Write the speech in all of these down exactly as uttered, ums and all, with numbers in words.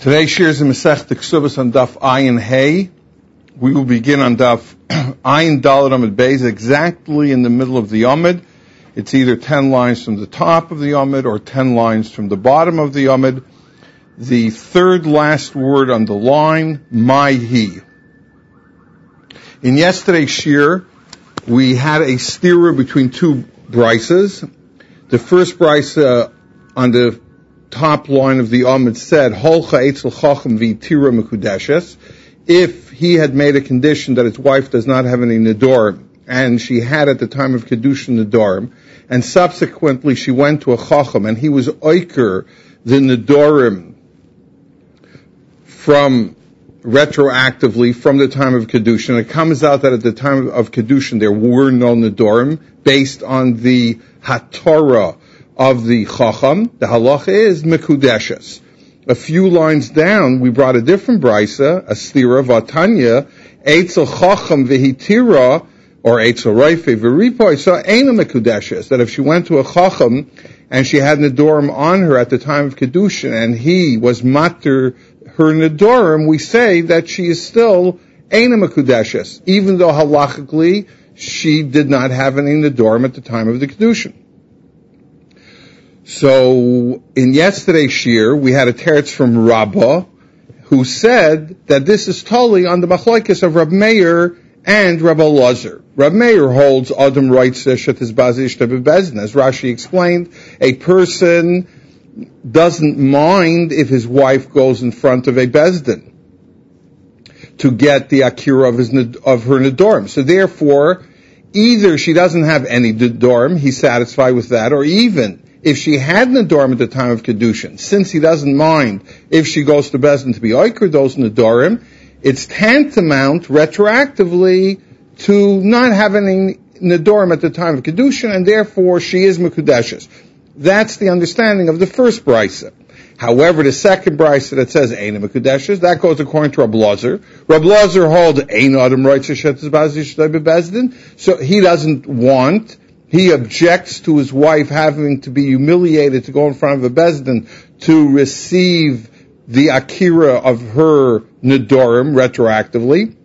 Today shares in Masechta Ksubas on Daf Ayin Hey. We will begin on Daf Ayin Dalet Amud Beis, exactly in the middle of the Amud. It's either ten lines from the top of the Amud or ten lines from the bottom of the Amud. The third last word on the line, Ma'hi. In yesterday's shir, we had a stira between two brises. The first brisa on the top line of the Amud said, Holcha Eitzel Chacham V'Tira Mekudeshes. If he had made a condition that his wife does not have any Nedorim, and she had at the time of Kedushin Nedorim, and subsequently she went to a Chacham, and he was Oiker the Nedorim from retroactively from the time of Kedushin. It comes out that at the time of Kedushin there were no Nedorim based on the Hatorah of the Chacham. The halacha is Mekudeshes. A few lines down, we brought a different brisa, a stira, Vatanya, Eitzel Chacham V'Hitira, or Eitzel Reife V'Ripo, so Eina Mekudeshes, that if she went to a Chacham and she had Nedorim on her at the time of Kedushin and he was mater her Nedorim, we say that she is still Eina Mekudeshes, even though halachically she did not have any Nedorim at the time of the Kedushin. So, in yesterday's shir, we had a teretz from Rabbah, who said that this is totally on the machlokes of Rab Meir and Rab Elazar. Rab Meir holds Adam Reitzeh Shetis Bazish Tebebezin. As Rashi explained, a person doesn't mind if his wife goes in front of a Bezdin to get the akira of, his, of her Nedorim. So therefore, either she doesn't have any Nedorim, he's satisfied with that, or even if she had Nedorim at the time of Kedushin, since he doesn't mind if she goes to Bezdin to be Oiker those Nedorim, it's tantamount retroactively to not having Nedorim at the time of Kedushin, and therefore she is Mekudeshes. That's the understanding of the first brisa. However, the second brisa that says Eina Mekudeshes, that goes according to Rab Elazar. Rab Elazar holds Ein Adam Reitzeh Shetis Bazish Bezdin, so he doesn't want, he objects to his wife having to be humiliated to go in front of a Bezdin to receive the akira of her Nedorim retroactively.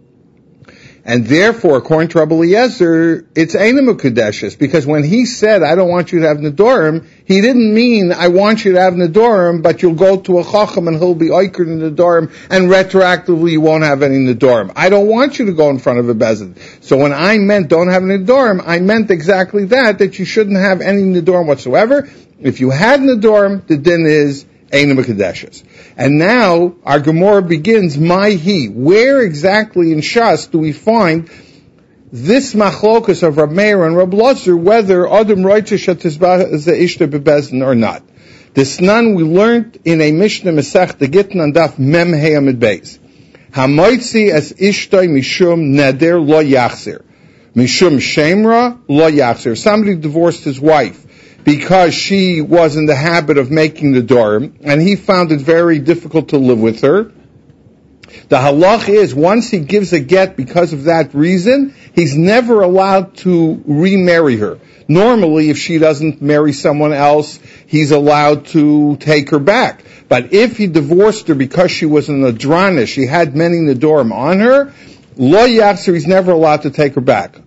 And therefore, according to Rabbi Eliezer, it's Eina Mekudeshes, because when he said, I don't want you to have Nedorim, he didn't mean, I want you to have Nedorim, but you'll go to a Chacham and he'll be Oiker in Nedorim, and retroactively you won't have any Nedorim. I don't want you to go in front of a Bezdin. So when I meant don't have Nedorim, I meant exactly that, that you shouldn't have any Nedorim whatsoever. If you had Nedorim, the din is Eina Mekudeshes. And now our Gemara begins, Ma'hi. Where exactly in Shas do we find this machlokas of Rab Meir and Rab Elazar, whether Adam Reitzeh Shetis Bazish Bezdin or not? This none we learned in a Mishnah Masechta Gittin on Daf Mem Hey Amud Beis. Hamoitzi es ishtoi mishum neder lo yachzir. Mishum shemra lo yachzir. Somebody divorced his wife because she was in the habit of making Nedorim, and he found it very difficult to live with her. The halach is, once he gives a get because of that reason, he's never allowed to remarry her. Normally, if she doesn't marry someone else, he's allowed to take her back. But if he divorced her because she was an adrana, she had many Nedorim on her, lo yachzir, he's never allowed to take her back.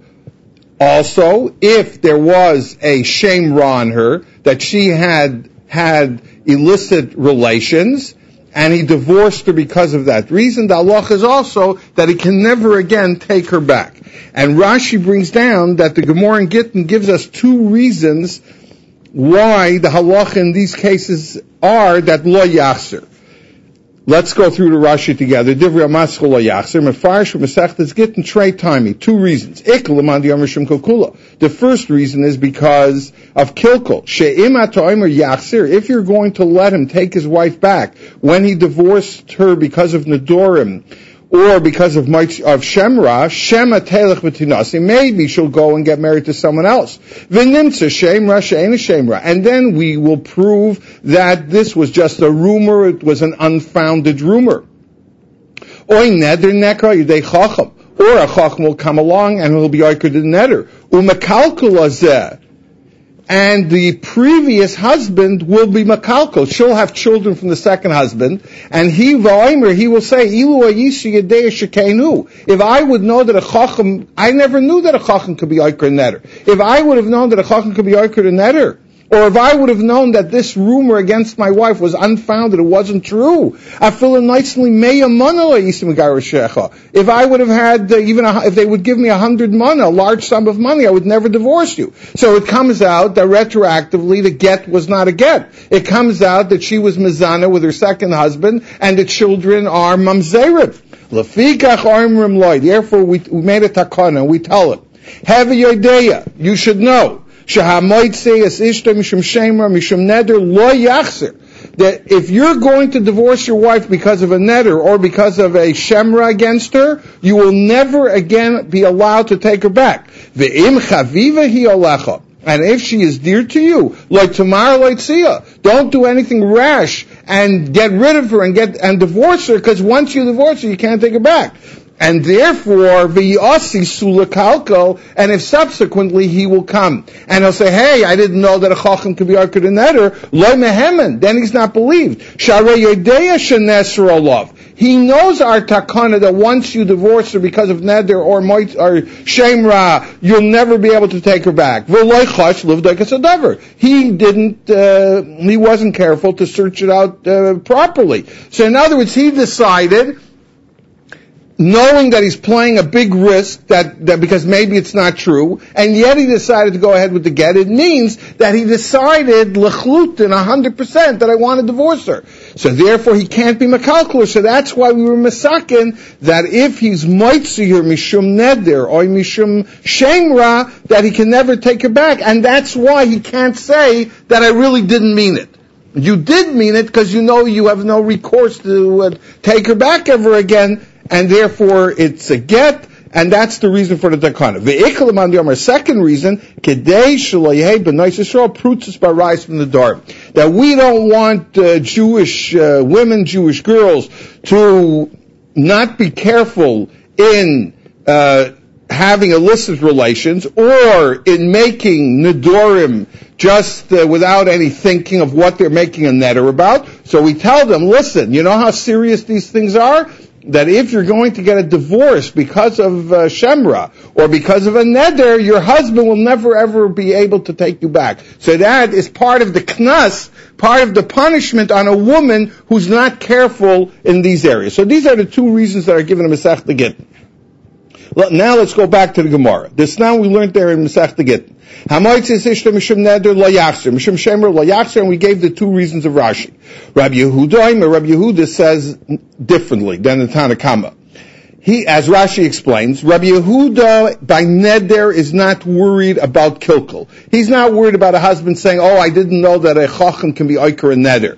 Also, if there was a shame ra on her, that she had had illicit relations, and he divorced her because of that reason, the halach is also that he can never again take her back. And Rashi brings down that the Gemara in Gittin gives us two reasons why the halach in these cases are that lo yachzir. Let's go through the Rashi together. Divrei Amaschal lo yachzir, Mefarish Masechtas Gittin Trei Taimi. Two reasons. Ikkel L'man Diyam Rishim Kilkula. The first reason is because of Kilkul. She'im Atoimer Yachzir. If you're going to let him take his wife back when he divorced her because of Nedorim or because of of Shemra, Shema Telech V'Tinasi, maybe she'll go and get married to someone else. V'nimtza Shemra She'ena Shemra. And then we will prove that this was just a rumor, it was an unfounded rumor. Oy Neder Nekra Yidei Chacham. Or a Chacham will come along and he'll be Oiker the Neder. U'mekalkul Azeh. and the previous husband will be makalko. She'll have children from the second husband, and he v'oimer, he will say, Ilu ayishi yedei shekenu. If I would know that a chacham, I never knew that a chacham could be oiker and netter. If I would have known that a chacham could be oiker and netter, or if I would have known that this rumor against my wife was unfounded, it wasn't true. If I would have had uh, even a, if they would give me a hundred mana, a large sum of money, I would never divorce you. So it comes out that retroactively the get was not a get. It comes out that she was mizana with her second husband, and the children are mamzerim. Therefore, we, we made a takana. We tell it, have a yodeya. You should know. That if you're going to divorce your wife because of a neder or because of a shemra against her, you will never again be allowed to take her back. And if she is dear to you, like tomorrow, like Sia, don't do anything rash and get rid of her and get and divorce her, because once you divorce her, you can't take her back. And therefore, v'yasi sulakalko, and if subsequently he will come and he'll say, hey, I didn't know that a chacham could be arked and neder, loy mehemen, then he's not believed. Sharei yodeya shenesr olav. He knows our takana that once you divorce her because of neder or moit or shemra, you'll never be able to take her back. V'loy chash livdaikas adaver. He didn't, uh, he wasn't careful to search it out uh, properly. So in other words, he decided, knowing that he's playing a big risk, that, that because maybe it's not true, and yet he decided to go ahead with the get, it means that he decided l'chlutin, a hundred percent, that I want to divorce her. So therefore he can't be makalkler. So that's why we were masakin, that if he's moitzi her mishum neder, or mishum shemra, that he can never take her back. And that's why he can't say that I really didn't mean it. You did mean it because you know you have no recourse to uh, take her back ever again, and therefore it's a get, and that's the reason for the takana. Ve'ikalam the second reason, kedei shalayeh b'nais Yisrael prutzis barais from the door, that we don't want uh, Jewish uh, women, Jewish girls to not be careful in uh, having illicit relations or in making nedorim just uh, without any thinking of what they're making a neder about. So we tell them, listen, you know how serious these things are? That if you're going to get a divorce because of uh, shemra or because of a neder, your husband will never ever be able to take you back. So that is part of the knas, part of the punishment on a woman who's not careful in these areas. So these are the two reasons that are given in Masechta Gittin. Now let's go back to the Gemara. This now we learned there in Masechta Gittin. Hamoitzis ishta mishum neder lo yachzer, mishum shemer lo yachzer, and we gave the two reasons of Rashi. Rabbi Yehuda, Rabbi Yehuda says differently than the Tanakama. He, as Rashi explains, Rabbi Yehuda by neder is not worried about kilkel. He's not worried about a husband saying, "Oh, I didn't know that a chacham can be oiker and neder."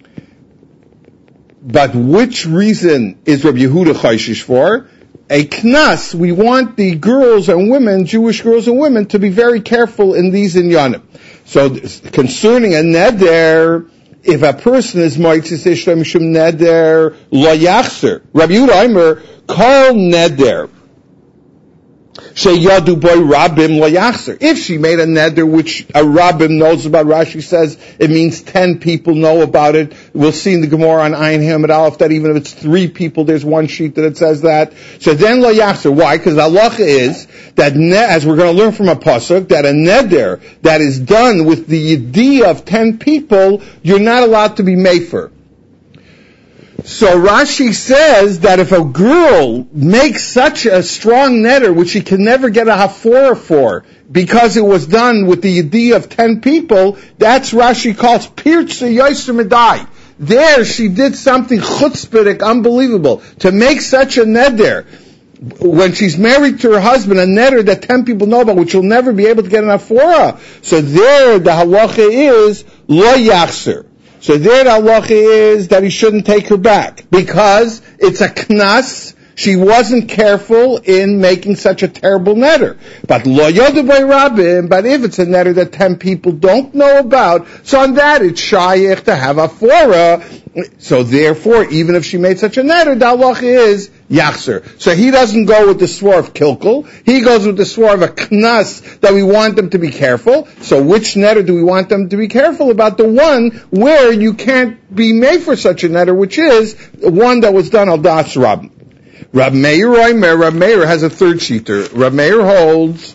But which reason is Rabbi Yehuda chayshish for? A knas, we want the girls and women, Jewish girls and women, to be very careful in these inyanim. So, concerning a neder, if a person is moitzis ishta mishum neder lo yachzer, Rabbi Yehuda Omer, call neder sheyadu boy rabim lo yachzer. If she made a neder which a rabim knows about, Rashi says it means ten people know about it. We'll see in the Gemara on Ayin Hamid Aleph that even if it's three people, there's one sheet that it says that. So then lo yachzer. Why? Because the halacha is that, ne- as we're going to learn from a pasuk, that a neder that is done with the idea of ten people, you're not allowed to be mefer. So Rashi says that if a girl makes such a strong neder, which she can never get a hafora for, because it was done with the idea of ten people, that's Rashi calls pirtze yoser medai. There she did something chutzpahdik, unbelievable, to make such a neder. When she's married to her husband, a neder that ten people know about, which she'll never be able to get an hafora. So there the halacha is lo yachzer. So there the halacha is that he shouldn't take her back, because it's a knas. She wasn't careful in making such a terrible neder. But lo yodu by rabim, but if it's a neder that ten people don't know about, so on that it's shayich to have a fora. So therefore, even if she made such a neder, the halacha is Yachzer. So he doesn't go with the swar of kilkel. He goes with the swar of a knas that we want them to be careful. So which netter do we want them to be careful about? The one where you can't be made for such a netter, which is one that was done al das Rab. Rab Meir, Rab Meir has a third sheeter. Rab Meir holds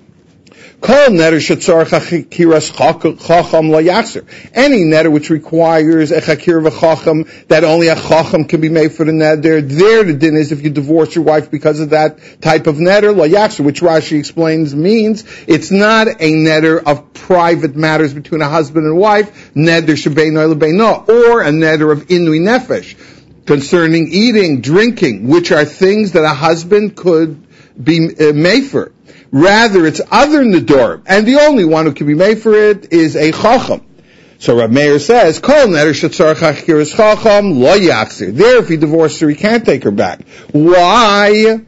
Kol netter shetzarech hakiras chacham la yachzer. Any netter which requires a chakir of a chacham, that only a chacham can be made for the netter, there the din is if you divorce your wife because of that type of netter, la yachzer, which Rashi explains means it's not a netter of private matters between a husband and wife, netter shebeino lebeino, or a netter of inui nefesh, concerning eating, drinking, which are things that a husband could be uh, made for. Rather, it's other nedorim, and the only one who can be made for it is a chacham. So Rab Meir says, "Kol netter shetzarech hakiras chacham lo yachzir." There, if he divorced her, he can't take her back. Why?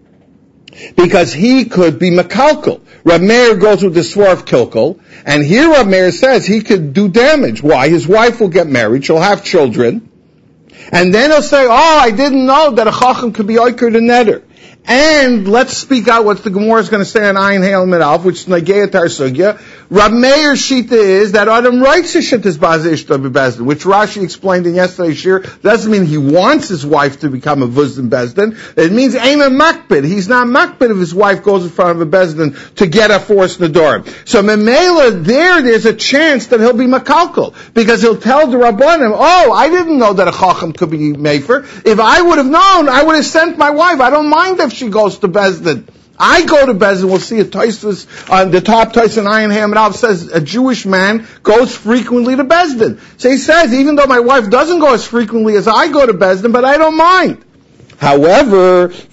Because he could be makalkel. Rab Meir goes with the swar of kilkel, and here Rab Meir says he could do damage. Why? His wife will get married, she'll have children, and then he'll say, "Oh, I didn't know that a chacham could be oiker the netter." And let's speak out what the Gemara is going to say on Ayin Heil Midalf, which is Nagea Tar Sugya. Rab Meir's shita is that Adam writes his shit is Bazishta Bezdin, which Rashi explained in yesterday's shir. Doesn't mean he wants his wife to become a Vuzdim Bezdin. It means ain't a makbid. He's not makbid if his wife goes in front of a Bezdin to get a forced Nadorim. So Memela, there, there's a chance that he'll be Makalkal, because he'll tell the Rabbanim, oh, I didn't know that a Chacham could be Mefer. If I would have known, I would have sent my wife. I don't mind if she goes to Bezdin. I go to Bezdin, we'll see a Tosfos on the top Tosfos in Ayin Hamad says a Jewish man goes frequently to Bezdin. So he says, even though my wife doesn't go as frequently as I go to Bezdin, but I don't mind. However, if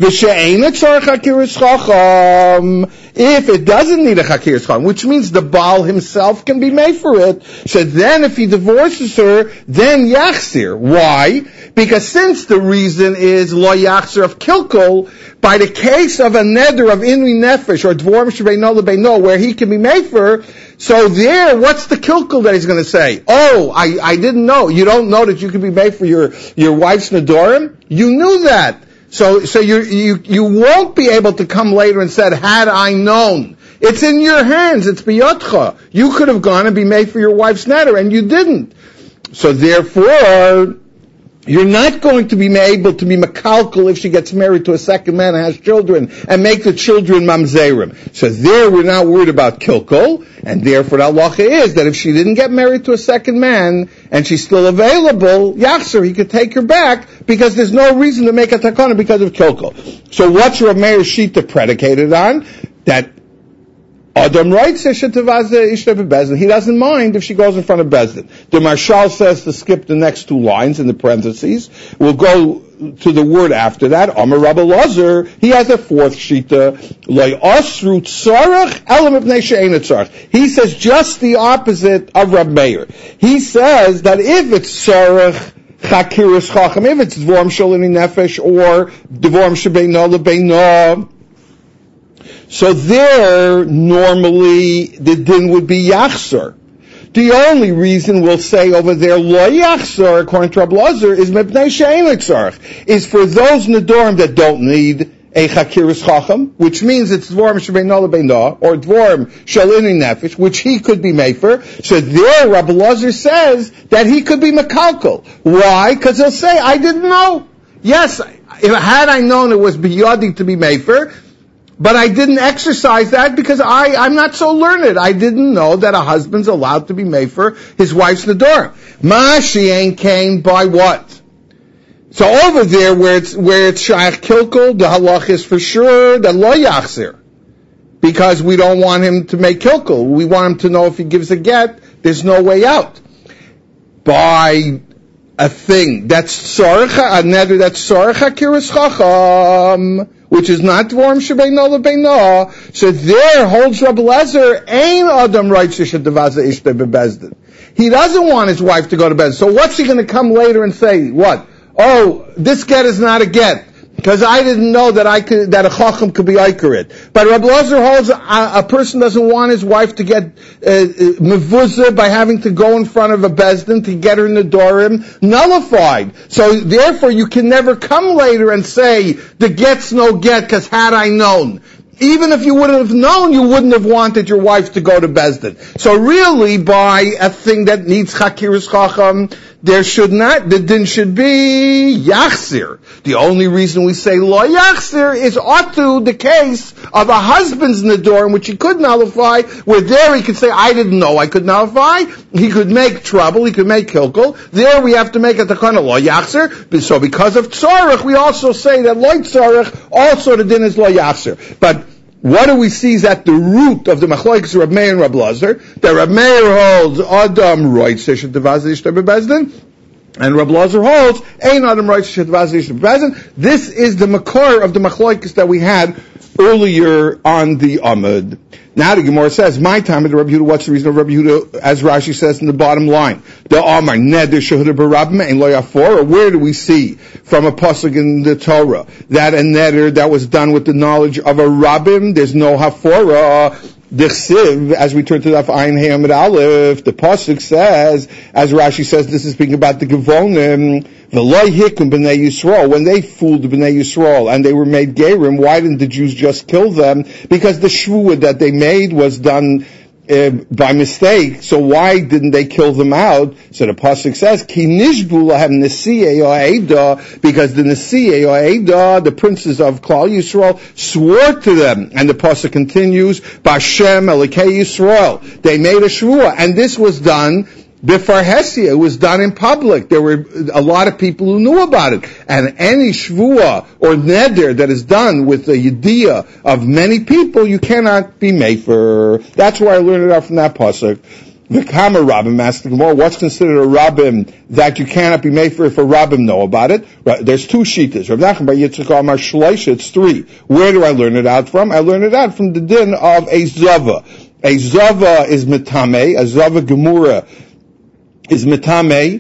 it doesn't need a chakiras chacham, which means the Baal himself can be made for it, so then if he divorces her, then yachzir. Why? Because since the reason is lo yachzir of kilkul, by the case of a neder of inui nefesh or dvorim shebeino lebeino, where he can be made for, so there, what's the kilkul that he's going to say? Oh, I, I didn't know. You don't know that you can be made for your, your wife's nedorim? You knew that. So, so you, you, you won't be able to come later and said, had I known. It's in your hands. It's biyotcha. You could have gone and be made for your wife's neder, and you didn't. So therefore, you're not going to be able to be makalkal if she gets married to a second man and has children and make the children mamzerim. So there we're not worried about kilkul, and therefore the halacha is that if she didn't get married to a second man and she's still available, yachzer, he could take her back because there's no reason to make a takana because of kilkul. So what's Rav Meir's shita predicated on? That Adam writes he doesn't mind if she goes in front of Bezdin. The Marshal says to skip the next two lines in the parentheses. We'll go to the word after that. Amar Rabbi Lazar, he has a fourth shita. He says just the opposite of Rab Meir. He says that if it's sarach chakiras chacham, if it's dvorim shalini nefesh or dvorim shebeino lebeino, so there, normally, the din would be yachzer. The only reason we'll say over there, lo yachzer, according to Rabbi Lazar, is mepnei she'ein l'tzarech, is for those nedorim that don't need a chakiras chacham, which means it's dvorim shebeino lebeino, or dvorim shalini nefesh, which he could be made for. So there, Rabbi Lazar says that he could be makalkal. Why? Because he'll say, I didn't know. Yes, if, had I known it was biyadi to be made for, but I didn't exercise that because I, I'm not so learned. I didn't know that a husband's allowed to be made for his wife's nedorim. Ma she'ein kain by what? So over there where it's, where it's shayach kilkul, the halach is for sure that lo yachzir. Because we don't want him to make kilkul. We want him to know if he gives a get, there's no way out. By a thing that's sarcha, a neder that's sarcha kiras chacham, which is not dvorim shebeino lebeino. So there holds Rabbi Lezer, ein adam writes shedavaza ishte bebezdin. He doesn't want his wife to go to Bezdin. So what's he going to come later and say? What? Oh, this get is not a get. because I didn't know that I could, that a chacham could be Ikarit. But Rabbi Lazar holds a, a person doesn't want his wife to get mevuzah uh, by having to go in front of a bezdin to get her in the dorim nullified. So therefore you can never come later and say the get's no get because had I known. Even if you wouldn't have known, you wouldn't have wanted your wife to go to Bezdin. So really, by a thing that needs Chakiras Chacham, there should not, the din should be Yachzir. The only reason we say Lo Yachzir is Atu, the case of a husband's Nador, in which he could nullify, where there he could say, I didn't know I could nullify. He could make trouble, he could make kilkel. There we have to make a takana Lo Yachzir. So because of Tzorach, we also say that Lo Tzorach, also the din is Lo Yachzir. But what do we see is that the root of the machlokes Rab Meir and Rab Lazar, that Rab Meir holds Adam Roitzish Devazish Bezdin, and Rab Lazar holds Ein Adam Roitzish Devazish Bezdin. This is the makor of the machlokes that we had earlier on the Amud. Now the Gemara says, my time of the Rabbi Yehuda, what's the reason of Rabbi Yehuda, as Rashi says in the bottom line? The Amar, Neder Shehuda Barabim and Lo Yafor, or where do we see from a pasuk in the Torah that a Neder that was done with the knowledge of a Rabbim, there's no Hafora, the Chsiv, as we turn to the Ayin Hey Amud Aleph, the pasuk says, as Rashi says, this is speaking about the Gevonim, V'loi hikum b'nei Yisrael, when they fooled b'nei Yisrael and they were made gerim, why didn't the Jews just kill them? Because the shvuah that they made was done uh, by mistake, so why didn't they kill them out? So the pasuk says, Ki nishbu lahem nesiyei ha'eda, because the nesiyei ha'eda, the princes of Klal Yisrael, swore to them. And the pasuk continues, B'Hashem Elikei Yisrael. They made a shvuah, and this was done Bifar Hesia. It was done in public. There were a lot of people who knew about it. And any shvuah or neder that is done with the yediyah of many people, you cannot be mefer. That's where I learned it out from that pasuk. The Kama Rabbim asked the Gemara, what's considered a Rabbim that you cannot be mefer if a Rabbim know about it? There's two shitas. Rav Nachman bar Yitzchak Amar Shloisha, it's three. Where do I learn it out from? I learned it out from the din of a zava. A zava is metame, a zava gemura is metame.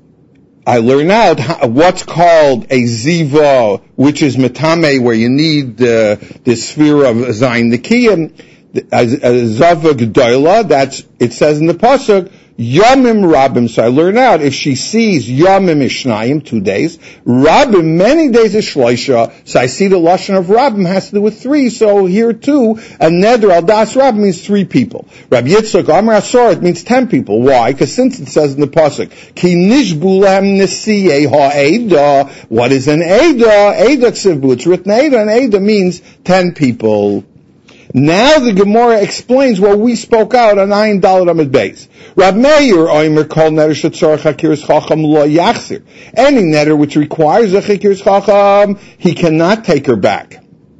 I learn out how, what's called a ziva, which is metame, where you need uh, the sphere of zayin nikiyim, a zava gedola. That's it says in the pasuk yamim rabim. So I learn out if she sees yamim ishnayim, two days, rabim many days is shloisha. So I see the lashon of rabim has to do with three. So here too, a neder al das rabim means three people. Rabbi Yitzchak Amar Asor, it means ten people. Why? Because since it says in the pasuk ki nishbu lahem nesiyei ha'eda, what is an eda? Eda tzivbu. It's written eda, and eda means ten people. Now the Gemara explains what we spoke out on Ayin Daled Amud Beis. Rab Meir Oimer called neder shetzorach hakiras chacham lo yachzir. Any neder which requires a hakiras chacham, he cannot take her back.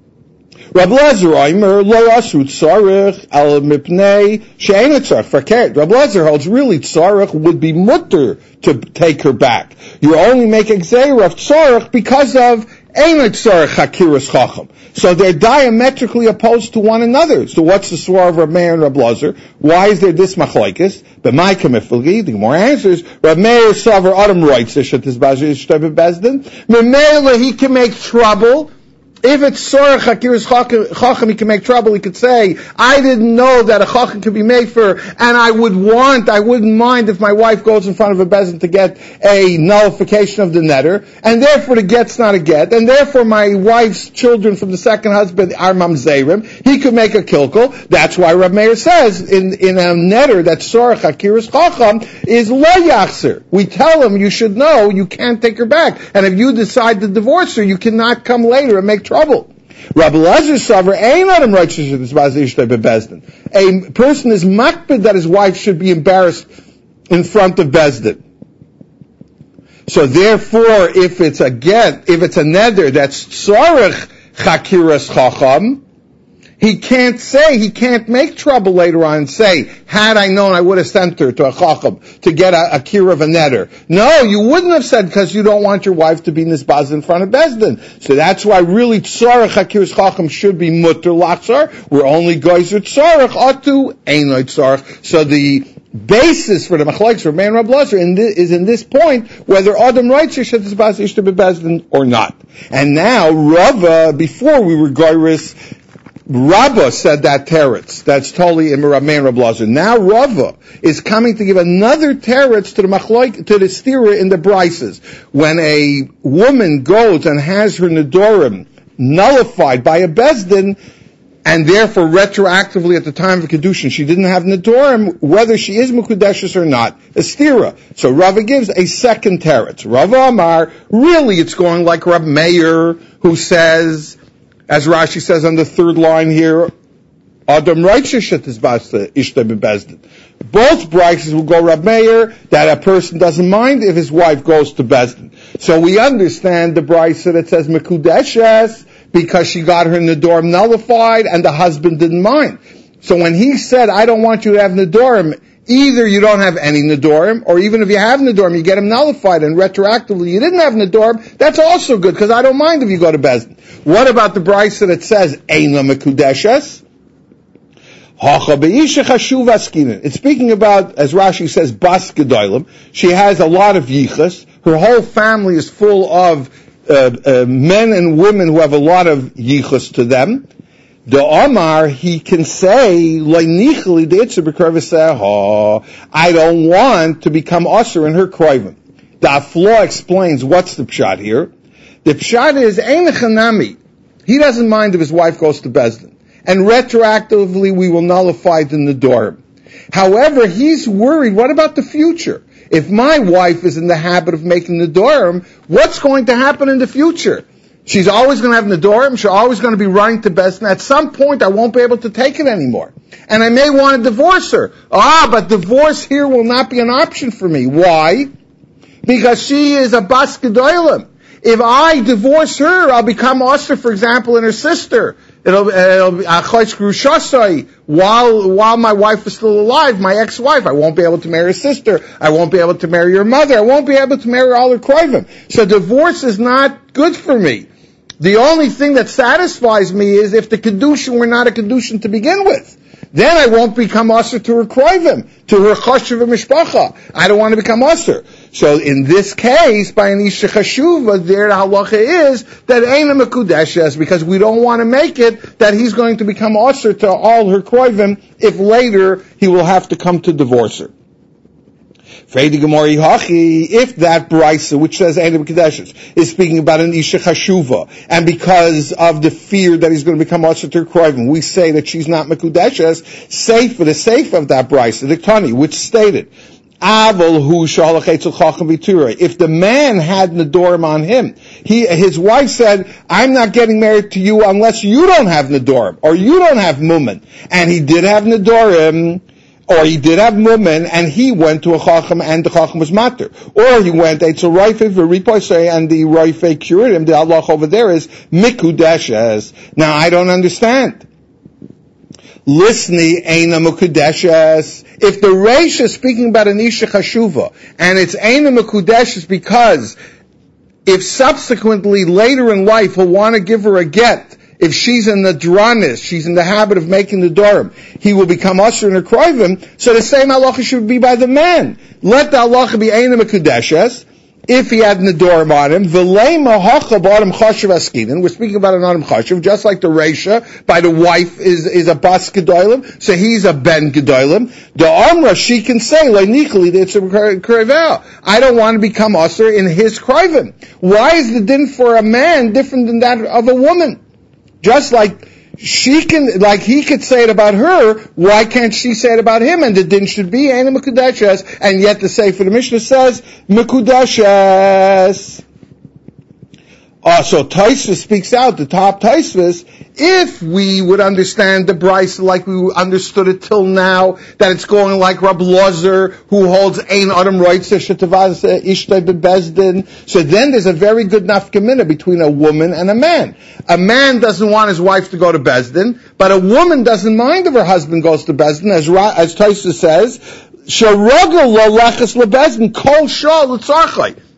Rab Lazar Oimer lo asu tzorach al mipnei she'ein tzorach fakert. Rab Lazar holds really tzorach would be mutter to take her back. You only make a gzeira of tzorach because of ein tzorach hakiras chacham. So they're diametrically opposed to one another. So what's the swar of Rab Meir and Rab Lazar? Why is there this machlokes? But my kamifilgi, the more answers, Rab Meir savar adam roitzish at this bezdin. Memela he can make trouble. If it's Sorach Hakiras Chacham, he can make trouble. He could say, I didn't know that a Chacham could be made for, and I would want, I wouldn't mind if my wife goes in front of a bezin to get a nullification of the neder, and therefore the get's not a get, and therefore my wife's children from the second husband are mamzerim. He could make a kilkel. That's why Rab Meir says in, in a neder that Sorach Hakiras Chacham is lo yachzer. We tell him, you should know, you can't take her back. And if you decide to divorce her, you cannot come later and make trouble. Rabbi Lazar Savar ain't on him righteous this bezdin. A person is makbid that his wife should be embarrassed in front of bezdin. So therefore, if it's a get, if it's a neder that's tzorech chakiras chacham, he can't say, he can't make trouble later on and say, had I known I would have sent her to a chacham to get a, a kira of a neder. No, you wouldn't have said because you don't want your wife to be nisbaz in front of bezdin. So that's why really tzorech hakiras chacham should be mutter lachzar. We're only geyser tzorech atu einoi tzorech. So the basis for the machlokes for man Rab Lazar is in this point whether Adam writes Yishet Bas Ishta Bebezdin or not. And now Rava, before we were Goyrus, Rabba said that teretz. That's totally in Rab man Rab Lazar. Now Rava is coming to give another teretz to the machlok to the stira in the brises. When a woman goes and has her nedorim nullified by a bezdin, and therefore retroactively at the time of Kedushin she didn't have Nedorim, whether she is Mekudeshes or not, a stira. So Rava gives a second teretz. Rava Amar, really it's going like Rab Meir, who says, as Rashi says on the third line here, Adam Reicheshet is Basta Ishta Bebezdin. Both brises will go Rab Meir, that a person doesn't mind if his wife goes to Bezdin. So we understand the brise that says Mekudeshes, because she got her Nedorim nullified and the husband didn't mind. So when he said, I don't want you to have Nedorim, either you don't have any Nedorim, or even if you have Nedorim, you get them nullified and retroactively you didn't have Nedorim, that's also good, because I don't mind if you go to Bezdin. What about the brisa that says, Eina Mekudeshes? It's speaking about, as Rashi says, Bas Gedolim. She has a lot of yichas. Her whole family is full of Uh, uh, men and women who have a lot of yichus to them. The Omar, he can say, I don't want to become usher in her kroivim. The Aflo explains what's the pshat here. The pshat is, Einechanami. He doesn't mind if his wife goes to Bezdin. And retroactively we will nullify the Nedorim. However, he's worried, what about the future? If my wife is in the habit of making Nedorim, what's going to happen in the future? She's always going to have Nedorim, she's always going to be running to Bezdin. At some point I won't be able to take it anymore. And I may want to divorce her. Ah, but divorce here will not be an option for me. Why? Because she is a Bas Gedolim. If I divorce her, I'll become usher, for example, in her sister. It'll, it'll be achos grushasai. While, while my wife is still alive, my ex-wife, I won't be able to marry her sister. I won't be able to marry her mother. I won't be able to marry all her kroivim. So divorce is not good for me. The only thing that satisfies me is if the kedushin were not a kedushin to begin with. Then I won't become usher to her kroivim, to her choshev mishpacha. I don't want to become usher. So in this case, by an isha chashuva, there the halacha is that ain't a mekudeshes, because we don't want to make it that he's going to become usher to all her kroivim if later he will have to come to divorce her. If that brisa, which says Ein Mekudeshes, is speaking about an isha chashuva, and because of the fear that he's going to become usher to her kroivim, we say that she's not Mekudeshes, safe for the safe of that brisa, the Tani, which stated, if the man had Nedorim on him, he, his wife said, I'm not getting married to you unless you don't have Nedorim, or you don't have Mumen. And he did have Nedorim, or he did have Mumen, and he went to a Chacham, and the Chacham was Mater. Or he went, it's a Raifei, and the Raifei cured him. The Allah over there is Mikudeshes. Now, I don't understand. Listni Eina Mekudeshes. If the Reish is speaking about an Isha Chashuva, and it's Eina Mekudeshes because if subsequently later in life he'll want to give her a get, if she's in the dranis, she's in the habit of making the Dorim, he will become usher in her kroivim, so the same halacha should be by the man. Let the halacha be Eina Mekudeshes, if he had Nedorim on him, v'lei mahacha b'adam chashuv askinin. We're speaking about an adam chashuv, just like the Reisha, by the wife is, is a bas gedolim, so he's a ben gedolim. The Amra, she can say, le'nichli, it's a krivah. I don't want to become usher in his krivim. Why is the din for a man different than that of a woman? Just like she can, like he could say it about her, why can't she say it about him? And the din should be Eina Mekudeshes, and yet the Sefer the Mishnah says Mekudeshes. Uh, so Taisvus speaks out, the top Taisvus, if we would understand the Bryce like we understood it till now, that it's going like Rab Lazar, who holds Ein Adam Reitzer Shetavaz Ishtay Bebezdin, so then there's a very good nafkamina between a woman and a man. A man doesn't want his wife to go to Bezdin, but a woman doesn't mind if her husband goes to Bezdin, as, as Taisvus says, Sharagal lo lachas lebezdin kol shah l'tzarchai.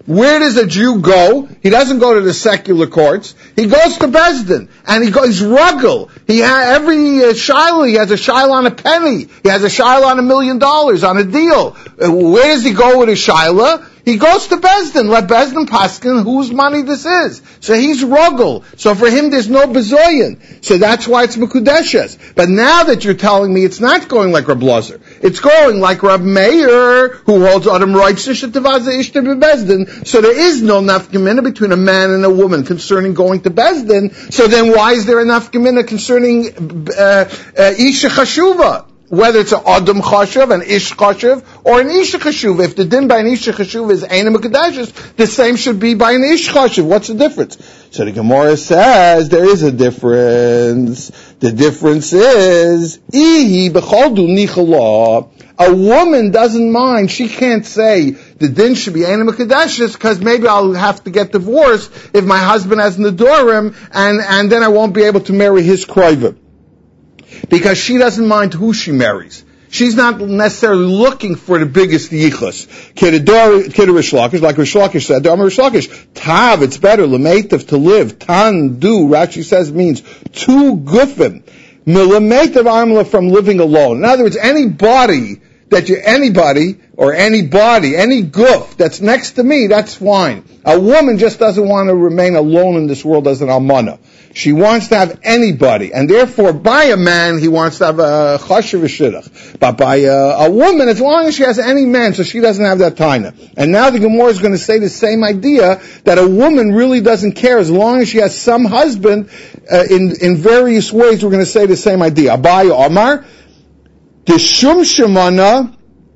Where does a Jew go? He doesn't go to the secular courts. He goes to Beis Din, and he goes ruggle. He ha- every uh, shiloh, he has a shiloh on a penny. He has a shiloh on a million dollars on a deal. Uh, where does he go with his shiloh? He goes to Beis Din. Let Beis Din paskin whose money this is. So he's ruggle. So for him, there's no bezoyan. So that's why it's mekudeshes. But now that you're telling me it's not going like Reb Lozer, it's going like Reb Meir, who holds Adam Reitsish at Tevaza Ishtar Beis Din. So there is no nafkamina between a man and a woman concerning going to Beis Din. So then why is there a nafkamina concerning uh, uh, Isha Chashuva? Whether it's an Adam Chashuv, an Ish Chashuv, or an Isha Chashuv. If the din by an Isha Chashuv is Einem Mekudeshes, the same should be by an Ish Chashuv. What's the difference? So the Gemara says there is a difference. The difference is Ihi B'Choldu Nichala. A woman doesn't mind. She can't say the din should be Einem Mekudeshes because maybe I'll have to get divorced if my husband has Nedorim, and and then I won't be able to marry his Kroivim. Because she doesn't mind who she marries. She's not necessarily looking for the biggest yichus. Kid Rish Lakish, like Rish Lakish said, Rish Lakish, Tav, it's better, Lametav, to live, Tan, do, Rashi says means two gufim. Milametav Amla, from living alone. In other words, anybody that you, anybody, or anybody, any guf that's next to me, that's fine. A woman just doesn't want to remain alone in this world as an almana. She wants to have anybody, and therefore by a man he wants to have a chashuv v'shidduch. But by a, a woman, as long as she has any man, so she doesn't have that taina. And now the Gemara is going to say the same idea, that a woman really doesn't care as long as she has some husband. Uh, in in various ways, we're going to say the same idea. Abaye Omar, the shum shemana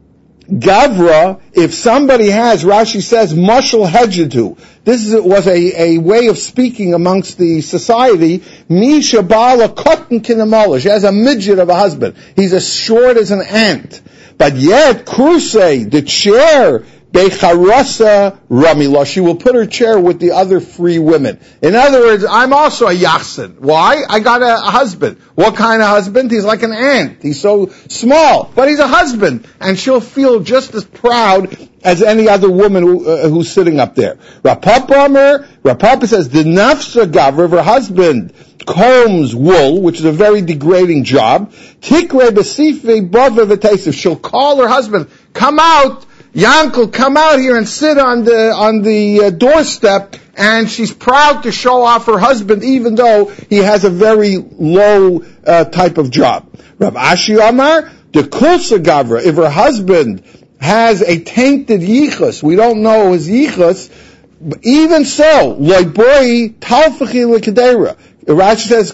Gavra, if somebody has, Rashi says, mashal hedgedu. This is, was a, a way of speaking amongst the society. Misha bala cotton kinamala. She has a midget of a husband. He's as short as an ant. But yet, Krusei, the chair, Becharasa Ramila, she will put her chair with the other free women. In other words, I'm also a yachsin. Why? I got a, a husband. What kind of husband? He's like an ant. He's so small, but he's a husband. And she'll feel just as proud as any other woman who, uh, who's sitting up there. Rapapa Amar, Rapapa says, the nafsa gavra, her husband combs wool, which is a very degrading job. Tikre besife bava v'teisiv. She'll call her husband, come out, Yankel, come out here and sit on the on the uh, doorstep, and she's proud to show off her husband, even though he has a very low uh, type of job. Rav Ashi Amar, the Kulsa Gavra, if her husband has a tainted yichus, we don't know his yichus, even so, loiboi talfachi lekadera. Rashi says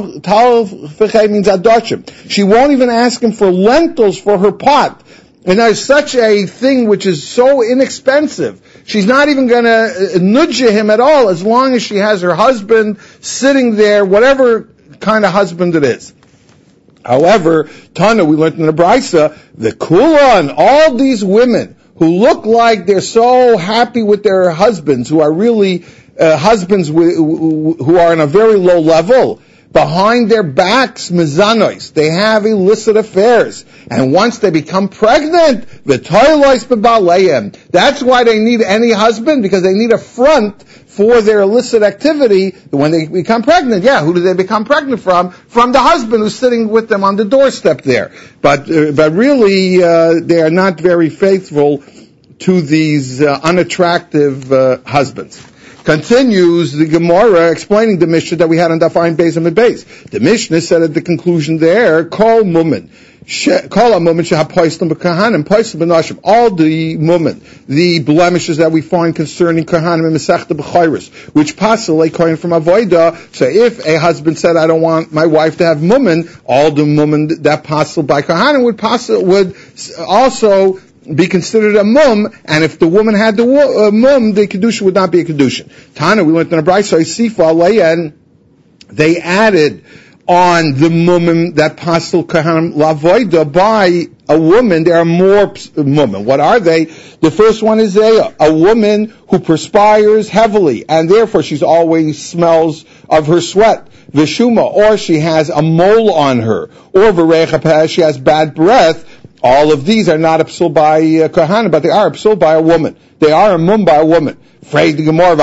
talfachi means adoshim. She won't even ask him for lentils for her pot. And there's such a thing which is so inexpensive. She's not even going to nudge him at all as long as she has her husband sitting there, whatever kind of husband it is. However, Tana, we learned in the Brisa, the Kulan, all these women who look like they're so happy with their husbands, who are really uh, husbands who, who are on a very low level, behind their backs, mezanois, they have illicit affairs. And once they become pregnant, v'toylois b'baleim. That's why they need any husband, because they need a front for their illicit activity. When they become pregnant, yeah, who do they become pregnant from? From the husband who's sitting with them on the doorstep there. But, uh, but really, uh, they are not very faithful to these uh, unattractive uh, husbands. Continues the Gemara explaining the Mishnah that we had on Dafayin Beis and Beis. The Mishnah said at the conclusion there, call mumen, call a mumen shehapoislim b'kahanim, poislim b'nashim. All the mumen, the blemishes that we find concerning kahanim and mesechta b'chayris, which passel a kohen from avoida. So if a husband said, I don't want my wife to have mumen, all the mumen that passel by kahanim would passel would also be considered a mum, and if the woman had the uh, mum, the kedusha would not be a kedusha. Tana, we learned in a brayso, sifa leyan, they added on the mum that pastel kahanam lavoida by a woman. There are more mumim. What are they? The first one is a, a woman who perspires heavily, and therefore she's always smells of her sweat. Vishuma, or she has a mole on her, or v'recha, she has bad breath. All of these are not a psul by uh, Kohanim, but they are a psul by a woman. They are a mum by a woman. Are you telling me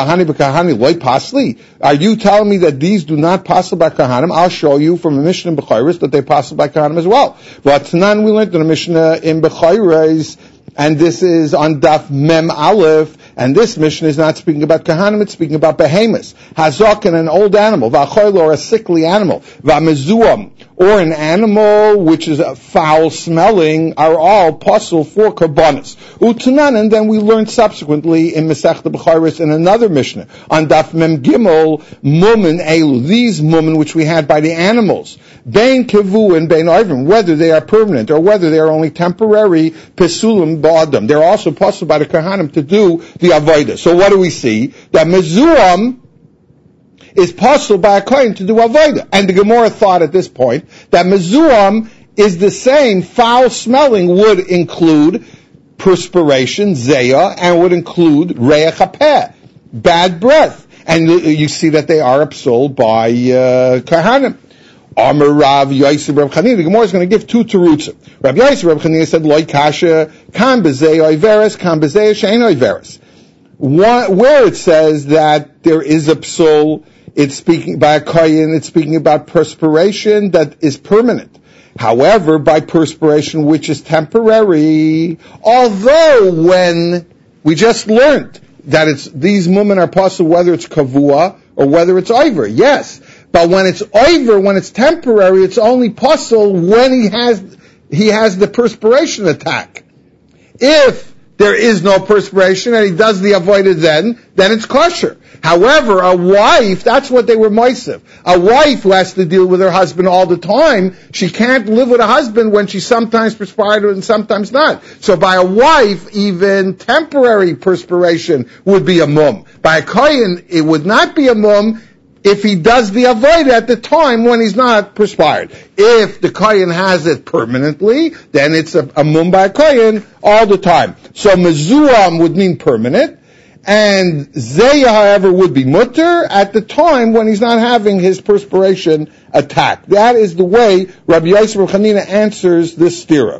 that these do not pasul by Kohanim? I'll show you from a Mishnah in Bechayros that they pasul by Kohanim as well. But none we learned in a Mishnah in Bechayros, and this is on Daf Mem Aleph, and this Mishnah is not speaking about Kohanim, it's speaking about behemoths. Hazokin, an old animal, v'achoil, or a sickly animal, v'amezuam, or an animal which is foul smelling, are all pasul for karbonis. Utunan, and then we learned subsequently in Masechta Bechayros in another Mishnah on Daf Mem Gimel, mumen elu, these mumen which we had by the animals, bein kevu and bein arvim, whether they are permanent or whether they are only temporary, pesulim ba'adam. They're also pasul by the Kohanim to do the avodah. So what do we see? That mezuam is pasul by a kohen to do avodah. And the Gemara thought at this point that mezuam is the same, foul smelling would include perspiration, zeya, and would include reach hapeh, bad breath. And you see that they are psul by uh, Kohanim. Amar Rav Yosef Reb Chanina. The Gemara is going to give two terutzim. Rav Yosef Reb Chanina said, "Loi kasha kan bezei oiveres, kan bezei shein oiveres." Where it says that there is a psul, it's speaking by a kohen, it's speaking about perspiration that is permanent. However, by perspiration which is temporary, although when we just learned that it's these mumen are pasul whether it's kavua or whether it's over, yes. But when it's over, when it's temporary, it's only pasul when he has he has the perspiration attack. If there is no perspiration and he does the avoided then, then it's kosher. However, a wife, that's what they were moisiv. A wife who has to deal with her husband all the time, she can't live with a husband when she's sometimes perspired and sometimes not. So by a wife, even temporary perspiration would be a mum. By a kohen, it would not be a mum if he does the avodah at the time when he's not perspired. If the kohen has it permanently, then it's a, a mum by a kohen all the time. So mezuam would mean permanent, and zeya, however, would be mutter at the time when he's not having his perspiration attack. That is the way Rabbi Yosef Reb Chanina answers this stira.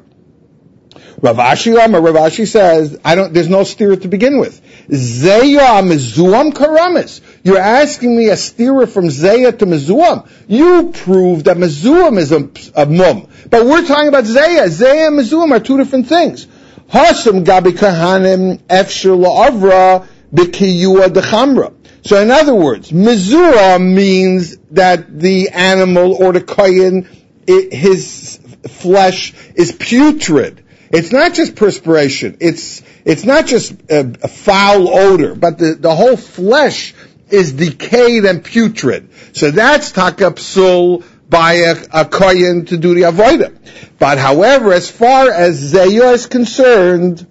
Rav Ashi Amar, Rav Ashi says, I don't, there's no stira to begin with. Zeya mezuam karamis. You're asking me a stira from zeya to mezuam. You proved that mezuam is a, a mum. But we're talking about zeya. Zeya and mezuam are two different things. Hashem gabi kahanim efshir la'avra b'kiyua dechamra. So in other words, mezuam means that the animal or the kohen, it, his flesh is putrid. It's not just perspiration. It's it's not just a, a foul odor, but the, the whole flesh is decayed and putrid. So that's taka psul by a, a kohen to do the avodah. But however, as far as zeya is concerned,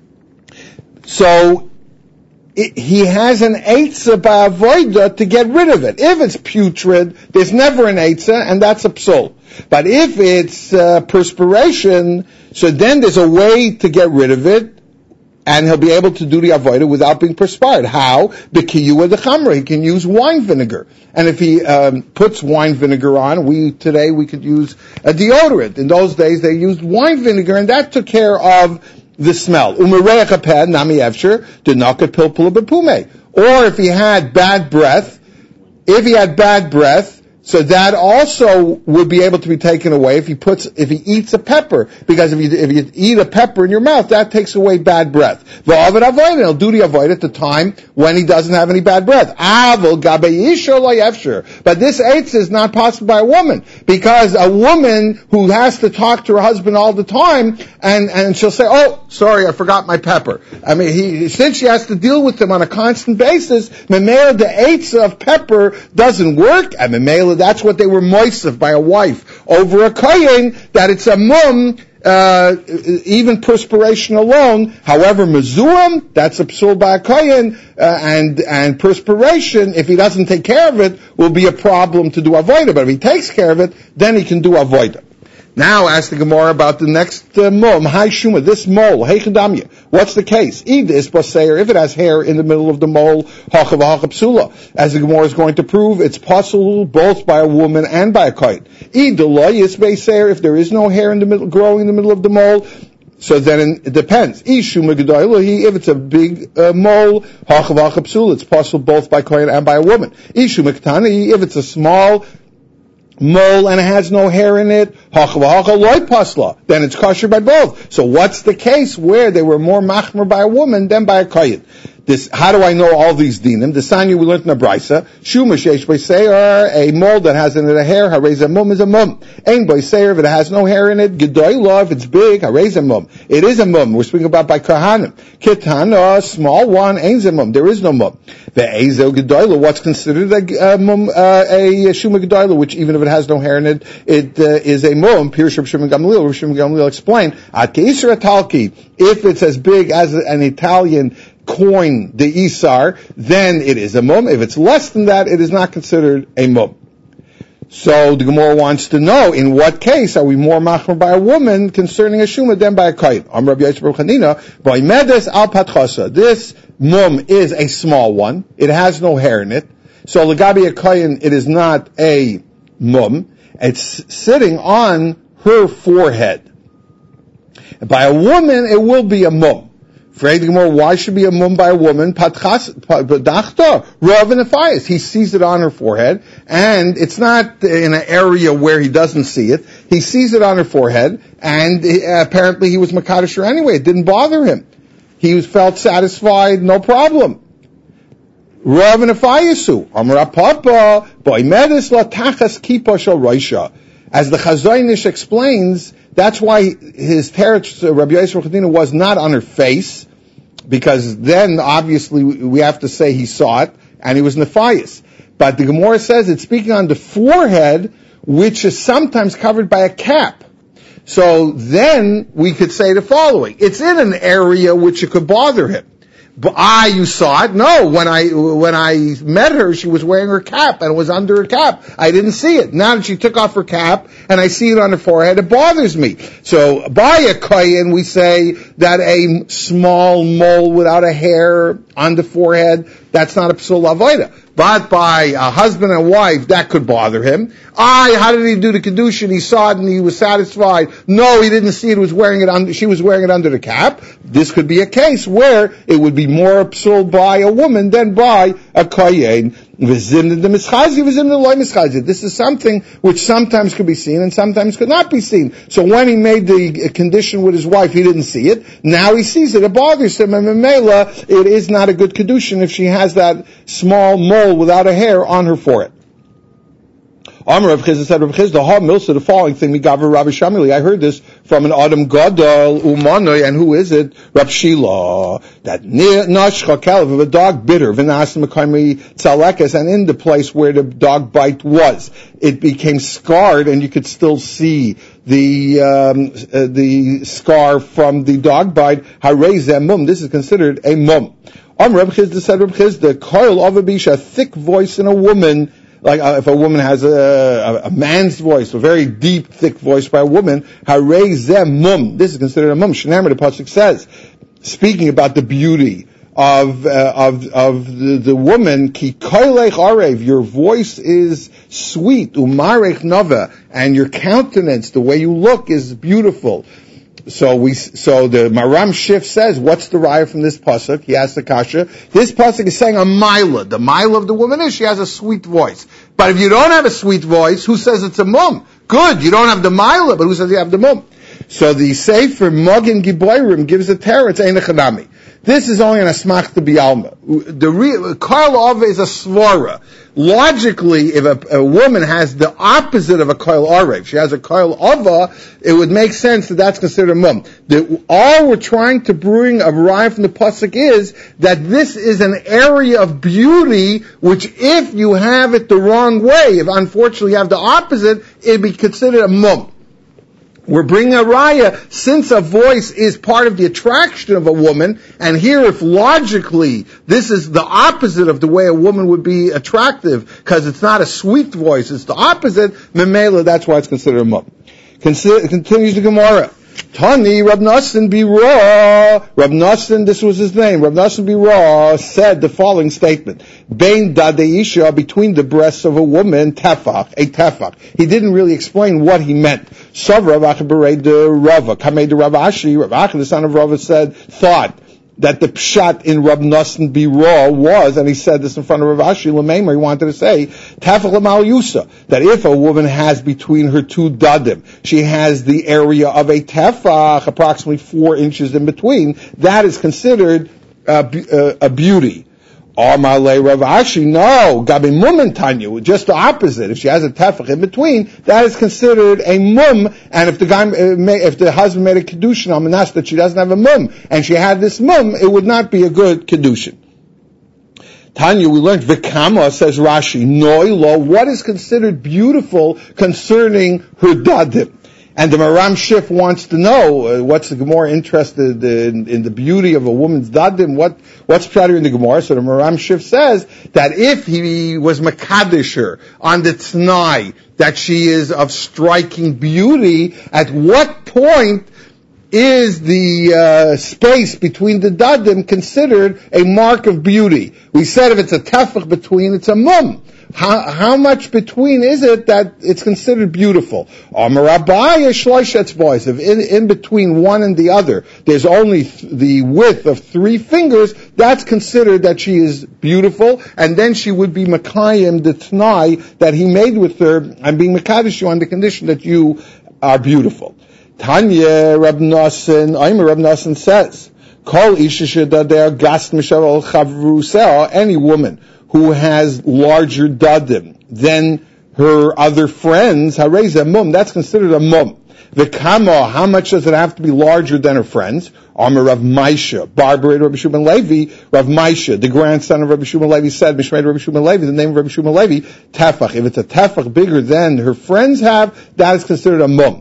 so it, he has an eitzah by avodah to get rid of it. If it's putrid, there's never an eitzah, and that's a psul. But if it's uh, perspiration, so then there's a way to get rid of it, and he'll be able to do the avodah without being perspired. How? B'kiyua dechamra. He can use wine vinegar. And if he um, puts wine vinegar on, we today we could use a deodorant. In those days they used wine vinegar, and that took care of the smell. Umereach hapeh nami efshir denakat pilpula bepume. Or if he had bad breath, if he had bad breath, so that also would be able to be taken away if he puts, if he eats a pepper, because if you if you eat a pepper in your mouth, that takes away bad breath. V'avid avoid, he'll do the avoid at the time when he doesn't have any bad breath. Avol gabeisha lo yefshir. But this eitz is not possible by a woman, because a woman who has to talk to her husband all the time, and and she'll say, "Oh, sorry, I forgot my pepper." I mean, he since she has to deal with him on a constant basis, memela the eitz of pepper doesn't work, and memela that's what they were moisef by a wife over a kohen, that it's a mum, uh, even perspiration alone. However, mezuam, that's a psul by a kohen, uh, and, and perspiration, if he doesn't take care of it, will be a problem to do avodah. But if he takes care of it, then he can do avodah. Now ask the Gemara about the next uh, mum. Hi Shuma, this mole, hey Chadamya. What's the case? Idis baseir, if it has hair in the middle of the mole, hacha v'hacha psula. As the Gemara is going to prove, it's possible both by a woman and by a kohen. Idolayis baseir, if there is no hair in the middle, growing in the middle of the mole, so then it depends. Ishuma gedoylahi, if it's a big uh, mole, hacha v'hacha psula, it's possible both by kohen and by a woman. Ishuma ketani, if it's a small mole and it has no hair in it, hacha v'hacha loy pasla, then it's kosher by both. So what's the case where they were more machmer by a woman than by a kohen? This, how do I know all these dinim? The Sanya we learned in the Brisa, Shuma sheish b'seir, a mole that has in it a hair, harez a mum is a mum. Ein b'seir, if it has no hair in it, gedoyla, if it's big, harez a mum. It is a mum. We're speaking about by kahanim. Ketana, small one, ein a mum. There is no mum. The ezel gedoyla, what's considered a uh, mum, uh, a shuma gedoyla, which even if it has no hair in it, it uh, is a mum. Pirush Rav Shimon Gamliel, Rav Shimon Gamliel explained, at keisra talki, if it's as big as an Italian coin, the Isar, then it is a mum. If it's less than that, it is not considered a mum. So the Gemara wants to know, in what case are we more machmer by a woman concerning a shuma than by a kohen? Am Rabbi Yosef bar Chanina, by medes al patchasa. This mum is a small one. It has no hair in it. So legabi a kohen, it is not a mum. It's sitting on her forehead. By a woman, it will be a mum. Why should be a mum by a woman? He sees it on her forehead, and it's not in an area where he doesn't see it. He sees it on her forehead, and apparently he was makadosh her anyway. It didn't bother him. He felt satisfied, no problem. Rav Nefayasu, Amar Papa, Boimedis la tachas kipa shel roisha. As the Chazonish explains, that's why his teretz, uh, Rabbi Yosef Chadina, was not on her face, because then obviously we have to say he saw it, and he was Nephayis. But the Gemara says it's speaking on the forehead, which is sometimes covered by a cap. So then we could say the following: it's in an area which it could bother him. But ah, you saw it? No, when I when I met her, she was wearing her cap and it was under her cap. I didn't see it. Now that she took off her cap and I see it on her forehead, it bothers me. So by a kohen, we say that a small mole without a hair on the forehead, that's not a psul avoda. But by a husband and wife, that could bother him. Ah, how did he do the kedushin? He saw it and he was satisfied. No, he didn't see it. Was wearing it under, she was wearing it under the cap. This could be a case where it would be more psul by a woman than by a kohen. This is something which sometimes could be seen and sometimes could not be seen. So when he made the condition with his wife, he didn't see it. Now he sees it. It bothers him. And Memela, it is not a good kedushin if she has that small mole without a hair on her forehead. Amar Rav Chizda said, Rav Chizda, ha milsa, the following thing, we got Rabbi Shamili. I heard this from an Adam Gadol Umanoi, and who is it? Rav Shila. That nashcha kelev, of a dog bit her, v'nasim mekaymi tzalekes, and in the place where the dog bite was, it became scarred, and you could still see the um, uh, the scar from the dog bite. Harei zeh mum. This is considered a mum. Amar Rav Chizda said, Rav Chizda, koil of a bisha, a thick voice in a woman. Like uh, if a woman has a, a, a man's voice, a very deep, thick voice by a woman, harei zeh mum. This is considered a mum. Shneimar, the pasuk says, speaking about the beauty of uh, of of the, the woman, ki koilech arev, your voice is sweet, umarech nava, and your countenance, the way you look, is beautiful. So we, so the Maram Shif says, what's the raya from this pasuk? He asks the kasha. This pasuk is saying a mila. The mila of the woman is she has a sweet voice. But if you don't have a sweet voice, who says it's a mum? Good, you don't have the mila, but who says you have the mum? So the Sefer Magen Giborim gives a teretz ein echanami. This is only an asmach to bialma. The real koil ava is a svara. Logically, if a, a woman has the opposite of a koil arev, she has a koil ava, it would make sense that that's considered a mum. The, all we're trying to bring a raya from the pasuk is that this is an area of beauty, which if you have it the wrong way, if unfortunately you have the opposite, it'd be considered a mum. We're bringing a raya, since a voice is part of the attraction of a woman, and here if logically this is the opposite of the way a woman would be attractive, because it's not a sweet voice, it's the opposite, memela, that's why it's considered a mum. Consider, continues the Gemara. Tani, Rab Nassan Bira, Rab Nassan, this was his name, Rab Nassan Bira said the following statement, Bein Dadeisha, between the breasts of a woman, tefach, a tefach. He didn't really explain what he meant. Savra v'achabarei de Rava, kamei de Rav Ashi, Rav Achi, the son of Rava, said, thought, that the pshat in Rab Nassan Bira was, and he said this in front of Rav Ashi L'meimer, he wanted to say, Tafach L'mal Yusa, that if a woman has between her two dadim, she has the area of a tefach, approximately four inches in between, that is considered uh, uh, a beauty. Amale Rav Ashi, no, Gabi Mum Tanyu, just the opposite. If she has a tefach in between, that is considered a mum, and if the guy, uh, may, if the husband made a kedushin on Manas that she doesn't have a mum, and she had this mum, it would not be a good kedushin. Tanya, we learned Vikama, says Rashi, Noi lo, what is considered beautiful concerning her dadim? And the Maram Shif wants to know, uh, what's the Gemara interested in, in the beauty of a woman's dadim? What, what's pshat in the Gemara? So the Maram Shif says that if he was Makadisher on the T'nai, that she is of striking beauty, at what point is the uh, space between the dadim considered a mark of beauty? We said if it's a tefach between, it's a mum. How, how much between is it that it's considered beautiful? If in, in between one and the other, there's only th- the width of three fingers, that's considered that she is beautiful, and then she would be Makayim, the T'nai that he made with her, and being Makadosh you on the condition that you are beautiful. Tanya Rab Nassan, I'm Rab Nassan says, Kol isha shedadeh gast mishav chavruseh, any woman who has larger dadim than her other friends, hareza mum, that's considered a mum. The kama, how much does it have to be larger than her friends? Amar Rav Maisha, Barbara Rabbi Shimon Levi, Rav Maisha, the grandson of Rabbi Shimon Levi said, Mishmei Rabbi Shimon Levi, the name of Rabbi Shimon Levi, tefach. If it's a tefach bigger than her friends have, that is considered a mum.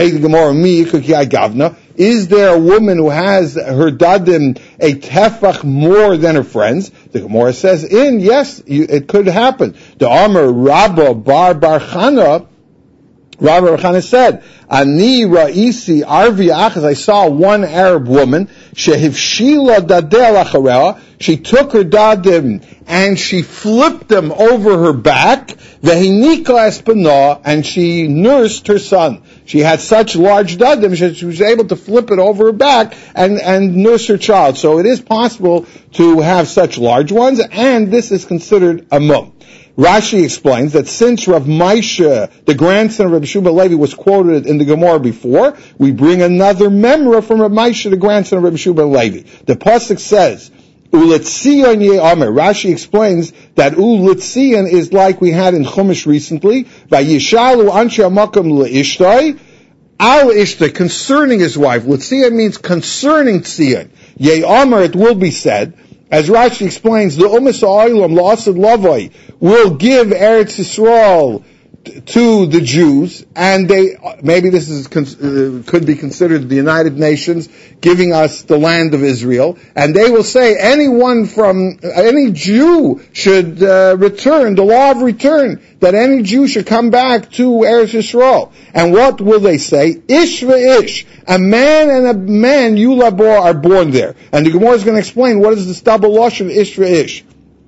Is there a woman who has her dadim a tefach more than her friends? The Gemara says, in, yes, you, it could happen. The Amar Rabba Bar Bar Chana, Rabbi Bar Chana said, Ani Ra'isi Arvi Achaz, I saw one Arab woman, Shehivshila Dadel Achareha, she took her dadim and she flipped them over her back, Vehinika Espana, and she nursed her son. She had such large dadim, she was able to flip it over her back and, and nurse her child. So it is possible to have such large ones, and this is considered a mum. Rashi explains that since Rav Maisha, the grandson of Rabbi Shimon Levi, was quoted in the Gemara before, we bring another memra from Rav Maisha, the grandson of Rabbi Shimon Levi. The pasuk says, Uletzion ye Amer. Rashi explains that Uletzion is like we had in Chumash recently. Vayishalu anshe amakom leishtoi al ishtoi, concerning his wife. Letzion means concerning Tzion. Ye Amer, it will be said, as Rashi explains, the Umas Ha'olam La'asad Lavoi will give Eretz Yisrael to the Jews, and they, maybe this is uh, could be considered the United Nations giving us the land of Israel, and they will say anyone from, any Jew should uh, return, the law of return, that any Jew should come back to Eretz Yisrael. And what will they say? Ish ve'ish, a man and a man, Yulabor, are born there. And the Gemara is going to explain what is this double lashon, Ish ve'ish.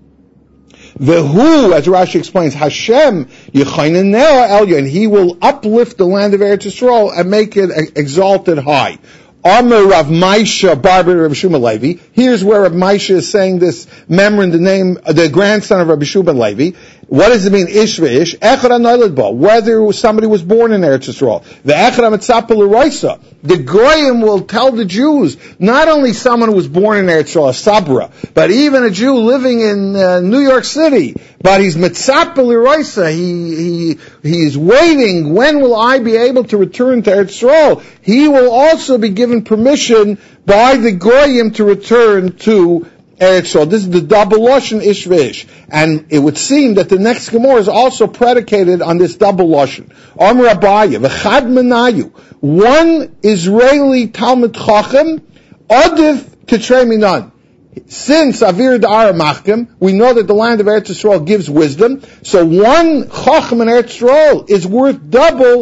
Vehu, as Rashi explains, Hashem Yechainaneh Elyon, and He will uplift the land of Eretz Yisrael and make it exalted high. Amar Rav Maisha, Barber Rabbi Shimon Levi. Here's where Rav Maisha is saying this memra in the name, the grandson of Rabbi Shimon Levi. What does it mean, ish ve'ish? Echad ha'noiled bo, whether somebody was born in Eretz Yisrael. The echad ha'mitzapa l'roisa. The goyim will tell the Jews, not only someone who was born in Eretz Yisrael, a sabra, but even a Jew living in uh, New York City, but he's mitzapa l'roisa. He, he, he's waiting, when will I be able to return to Eretz Yisrael? He will also be given permission by the goyim to return to Eretz Yisrael. This is the double lashon ish ve'ish, and it would seem that the next Gemara is also predicated on this double lashon. Amar Abaya v'chad menayu, one Israeli Talmud Chacham, adif titrei minan. Since Avir Da'ara Machkim, we know that the land of Eretz Yisrael gives wisdom, so one Chacham in Eretz Yisrael is worth double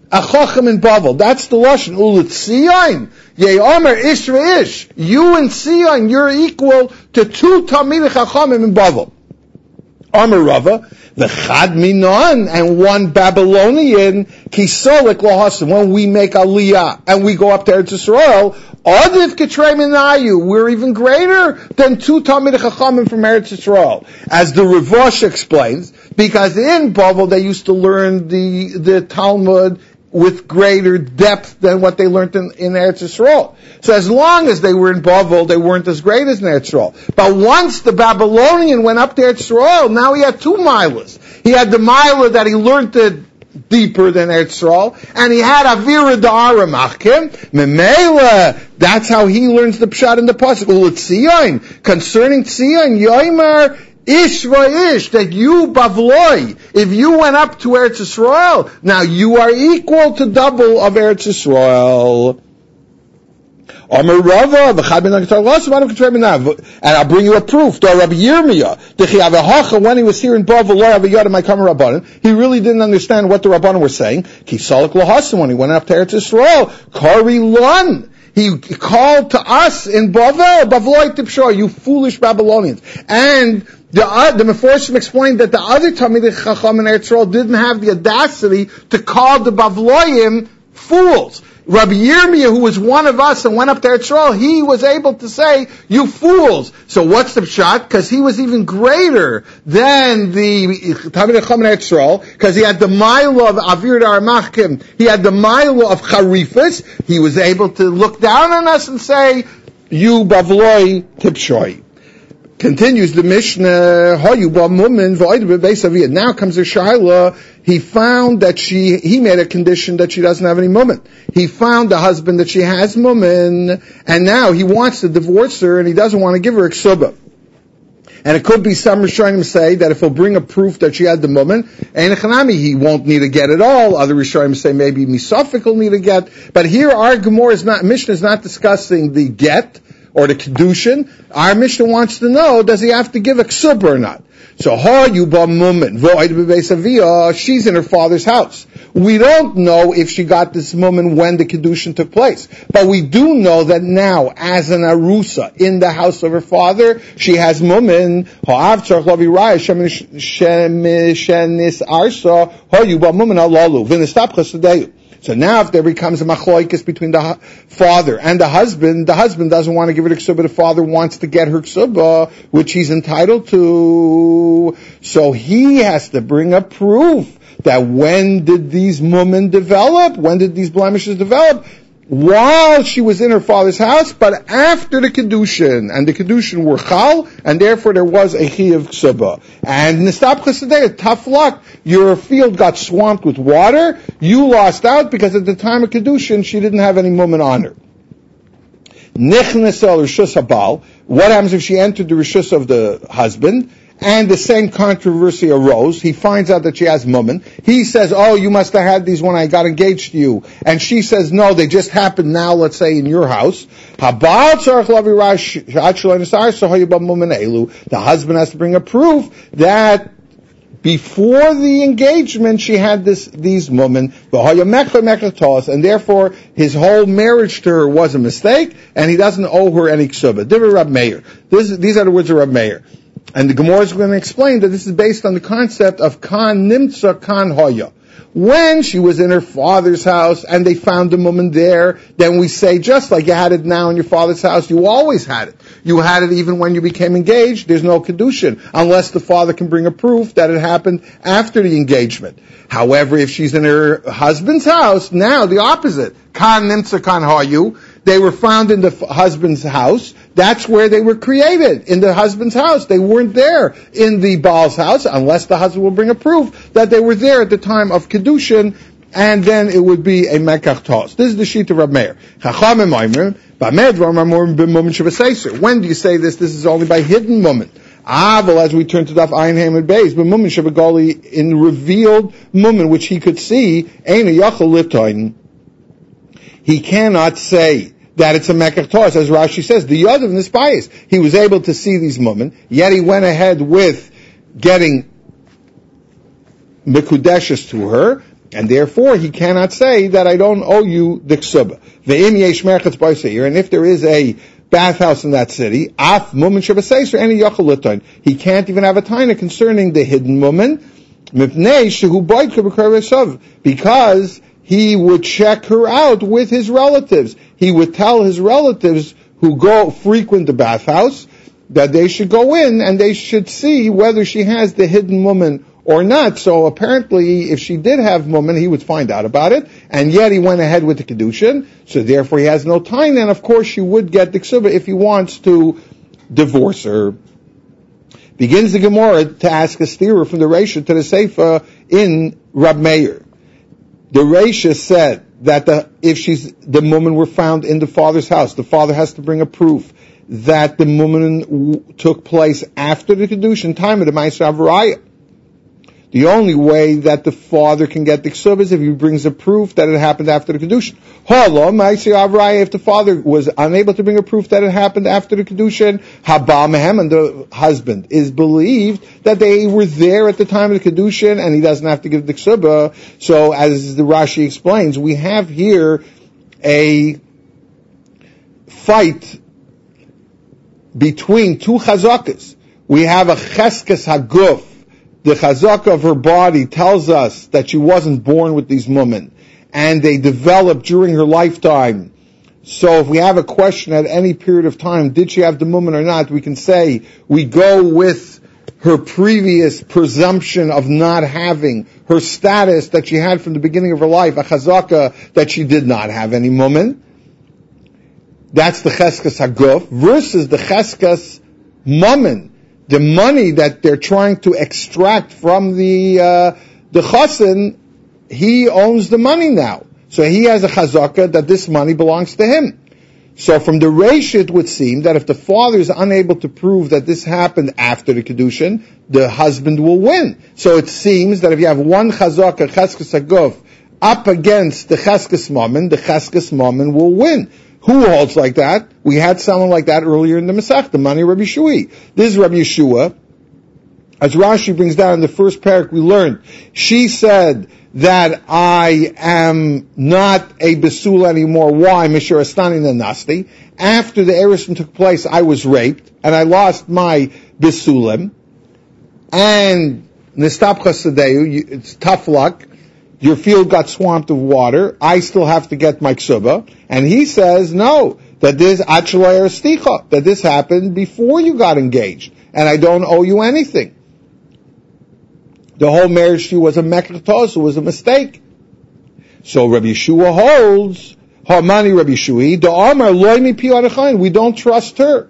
Achochem in Bavel. That's the Lashon. Uletzion. Ye'omer ish ve'ish. You and Sion, you're equal to two Talmidei Chachamim in Bavel. Amar Rava, the Chad Minon, and one Babylonian, Kisolik Lahasim, when we make Aliyah, and we go up to Eretz Yisrael, Adiv Ketrei Minayu, we're even greater than two Talmidei Chachamim from Eretz Yisrael. As the Rivosh explains, because in Bavel they used to learn the, the Talmud with greater depth than what they learned in, in Eretz Yisrael. So as long as they were in Bavel, they weren't as great as in Eretz Yisrael. But once the Babylonian went up to Eretz Yisrael, now he had two milas. He had the mila that he learned it deeper than Eretz Yisrael, and he had Avira Da'ara Machkim. Memela, that's how he learns the Pshat in the Pasuk. Uletzion, concerning Tzion, Yoimar, Ish va'ish, that you, Bavloi, if you went up to Eretz Yisrael, now you are equal to double of Eretz Yisrael. Amar Rava, and I'll bring you a proof. Rabbi Yirmiyah, when he was here in Bavel, he really didn't understand what the Rabbanim were saying. When he went up to Eretz Yisrael, Kari Lon. He called to us in Bavel, Bavloi Tipshah, you foolish Babylonians. And the, uh, the Meforshim explained that the other Talmidei Chacham in Eretz Yisrael didn't have the audacity to call the Bavloim fools. Rabbi Yirmiyah, who was one of us and went up to Eretz Yisrael, he was able to say, you fools. So what's the pshat? Because he was even greater than the Talmidei Chacham in Eretz Yisrael, because he had the mile of Avir Machkim, he had the mile of Charifas, he was able to look down on us and say, you Bavloi Tipshoi. Continues the Mishnah, now comes the Shaila, he found that she, he made a condition that she doesn't have any mumen. He found a husband that she has mumen, and now he wants to divorce her, and he doesn't want to give her a ksuba. And it could be some Rishonim say that if he'll bring a proof that she had the mumen, and Chanami, he won't need a get at all. Other Rishonim say maybe Misafik will need a get. But here our Gemara is not, Mishnah is not discussing the get, or the kedushin. Our Mishnah wants to know, does he have to give a ksuba or not? So, ha yuba mumen, vo'id bebeis, she's in her father's house. We don't know if she got this mumen when the kedushin took place, but we do know that now, as an arusa in the house of her father, she has mumen. Ha'av tzarich lavi raya shemis arsa ha yuba mumen alalu v'nestap chasadeyu. So now if there becomes a machloikis between the father and the husband, the husband doesn't want to give her the ksuba, the father wants to get her ksuba, which he's entitled to. So he has to bring a proof that when did these mumen develop? When did these blemishes develop? While she was in her father's house, but after the kedushin, and the kedushin were chal, and therefore there was a chiyuv ksuba. And nistap chasadeh, tough luck, your field got swamped with water, you lost out because at the time of kedushin she didn't have any mumen on her. Nichnes el rishus habal, what happens if she entered the rishus of the husband? And the same controversy arose. He finds out that she has mumen. He says, oh, you must have had these when I got engaged to you. And she says, no, they just happened now, let's say, in your house. The husband has to bring a proof that before the engagement she had this these mumen, and therefore his whole marriage to her was a mistake, and he doesn't owe her any ksuba. These are the words of Rab Meir. And the Gemara is going to explain that this is based on the concept of kan nimtza kan hoya. When she was in her father's house and they found the mumen there, then we say, just like you had it now in your father's house, you always had it. You had it even when you became engaged. There's no kedushin, unless the father can bring a proof that it happened after the engagement. However, if she's in her husband's house, now the opposite. Kan nimtza kan hoyu. They were found in the husband's house. That's where they were created, in the husband's house. They weren't there in the Baal's house, unless the husband will bring a proof that they were there at the time of Kedushin, and then it would be a Mekach Tos. This is the sheet of Rab Meir. When do you say this? This is only by hidden moment. Ah, well, as we turn to Daf Ayin Hamid Beis, but Mumin Shabagali, in revealed Mumin, which he could see, Eina Yachal Litoin. He cannot say that it's a Mekach Tos, as Rashi says. The Yadav in this bias, he was able to see these mumen, yet he went ahead with getting Mekudeshes to her, And therefore, he cannot say that I don't owe you the ksuba. Ve'im yesh merchatz b'seir, and if there is a bathhouse in that city, af mumen shebaseiser any yachal l'toin. He can't even have a taina concerning the hidden mumen, mipnei shehu boitke b'karav, because he would check her out with his relatives. He would tell his relatives who go frequent the bathhouse that they should go in and they should see whether she has the hidden mumen or not. So apparently, if she did have mumen, he would find out about it, and yet he went ahead with the kedushin. So therefore, he has no time. And of course, she would get the ksuba if he wants to divorce her. Begins the Gemara to ask a steerer from the Reisha to the Seifa in Rab Meir. The Reisha said that the, if she's the mumen were found in the father's house, the father has to bring a proof that the mumen w- took place after the kedushin time of the Ma'aser Avaraya. The only way that the father can get the ksuba is if he brings a proof that it happened after the kedushin. Hala Ma'aser Avaraya, if the father was unable to bring a proof that it happened after the kedushin, Haba Mehem, and the husband is believed that they were there at the time of the kedushin, and he doesn't have to give the ksuba. So, as the Rashi explains, we have here a fight between two chazakas. We have a cheskes haguf. The chazaka of her body tells us that she wasn't born with these women, and they developed during her lifetime. So if we have a question at any period of time, did she have the mumen or not, we can say we go with her previous presumption of not having, her status that she had from the beginning of her life, a chazaka that she did not have any mumen. That's the cheskes haguf versus the cheskes mumen. The money that they're trying to extract from the uh, the chassan, he owns the money now. So he has a chazaka that this money belongs to him. So from the Reish, it would seem that if the father is unable to prove that this happened after the kedushin, the husband will win. So it seems that if you have one chazaka, cheskes haguf, up against the cheskes mammon, the cheskes mammon will win. Who holds like that? We had someone like that earlier in the Masech, the money Rabbi Shui. This is Rabbi Yeshua. As Rashi brings down in the first parak, we learned, she said that I am not a Besul anymore. Why? Mishra Astani Nasti. After the Erusin took place, I was raped, and I lost my Besulim. And Nistapcha Sadeu, it's tough luck. Your field got swamped of water. I still have to get my ksuba. And he says, no, that this achalay sticha, that this happened before you got engaged, and I don't owe you anything. The whole marriage to you was a mekach, it was a mistake. So Rabbi Yeshua holds, Hamani Rabbi Shui, the Amar loy pi arachain. We don't trust her.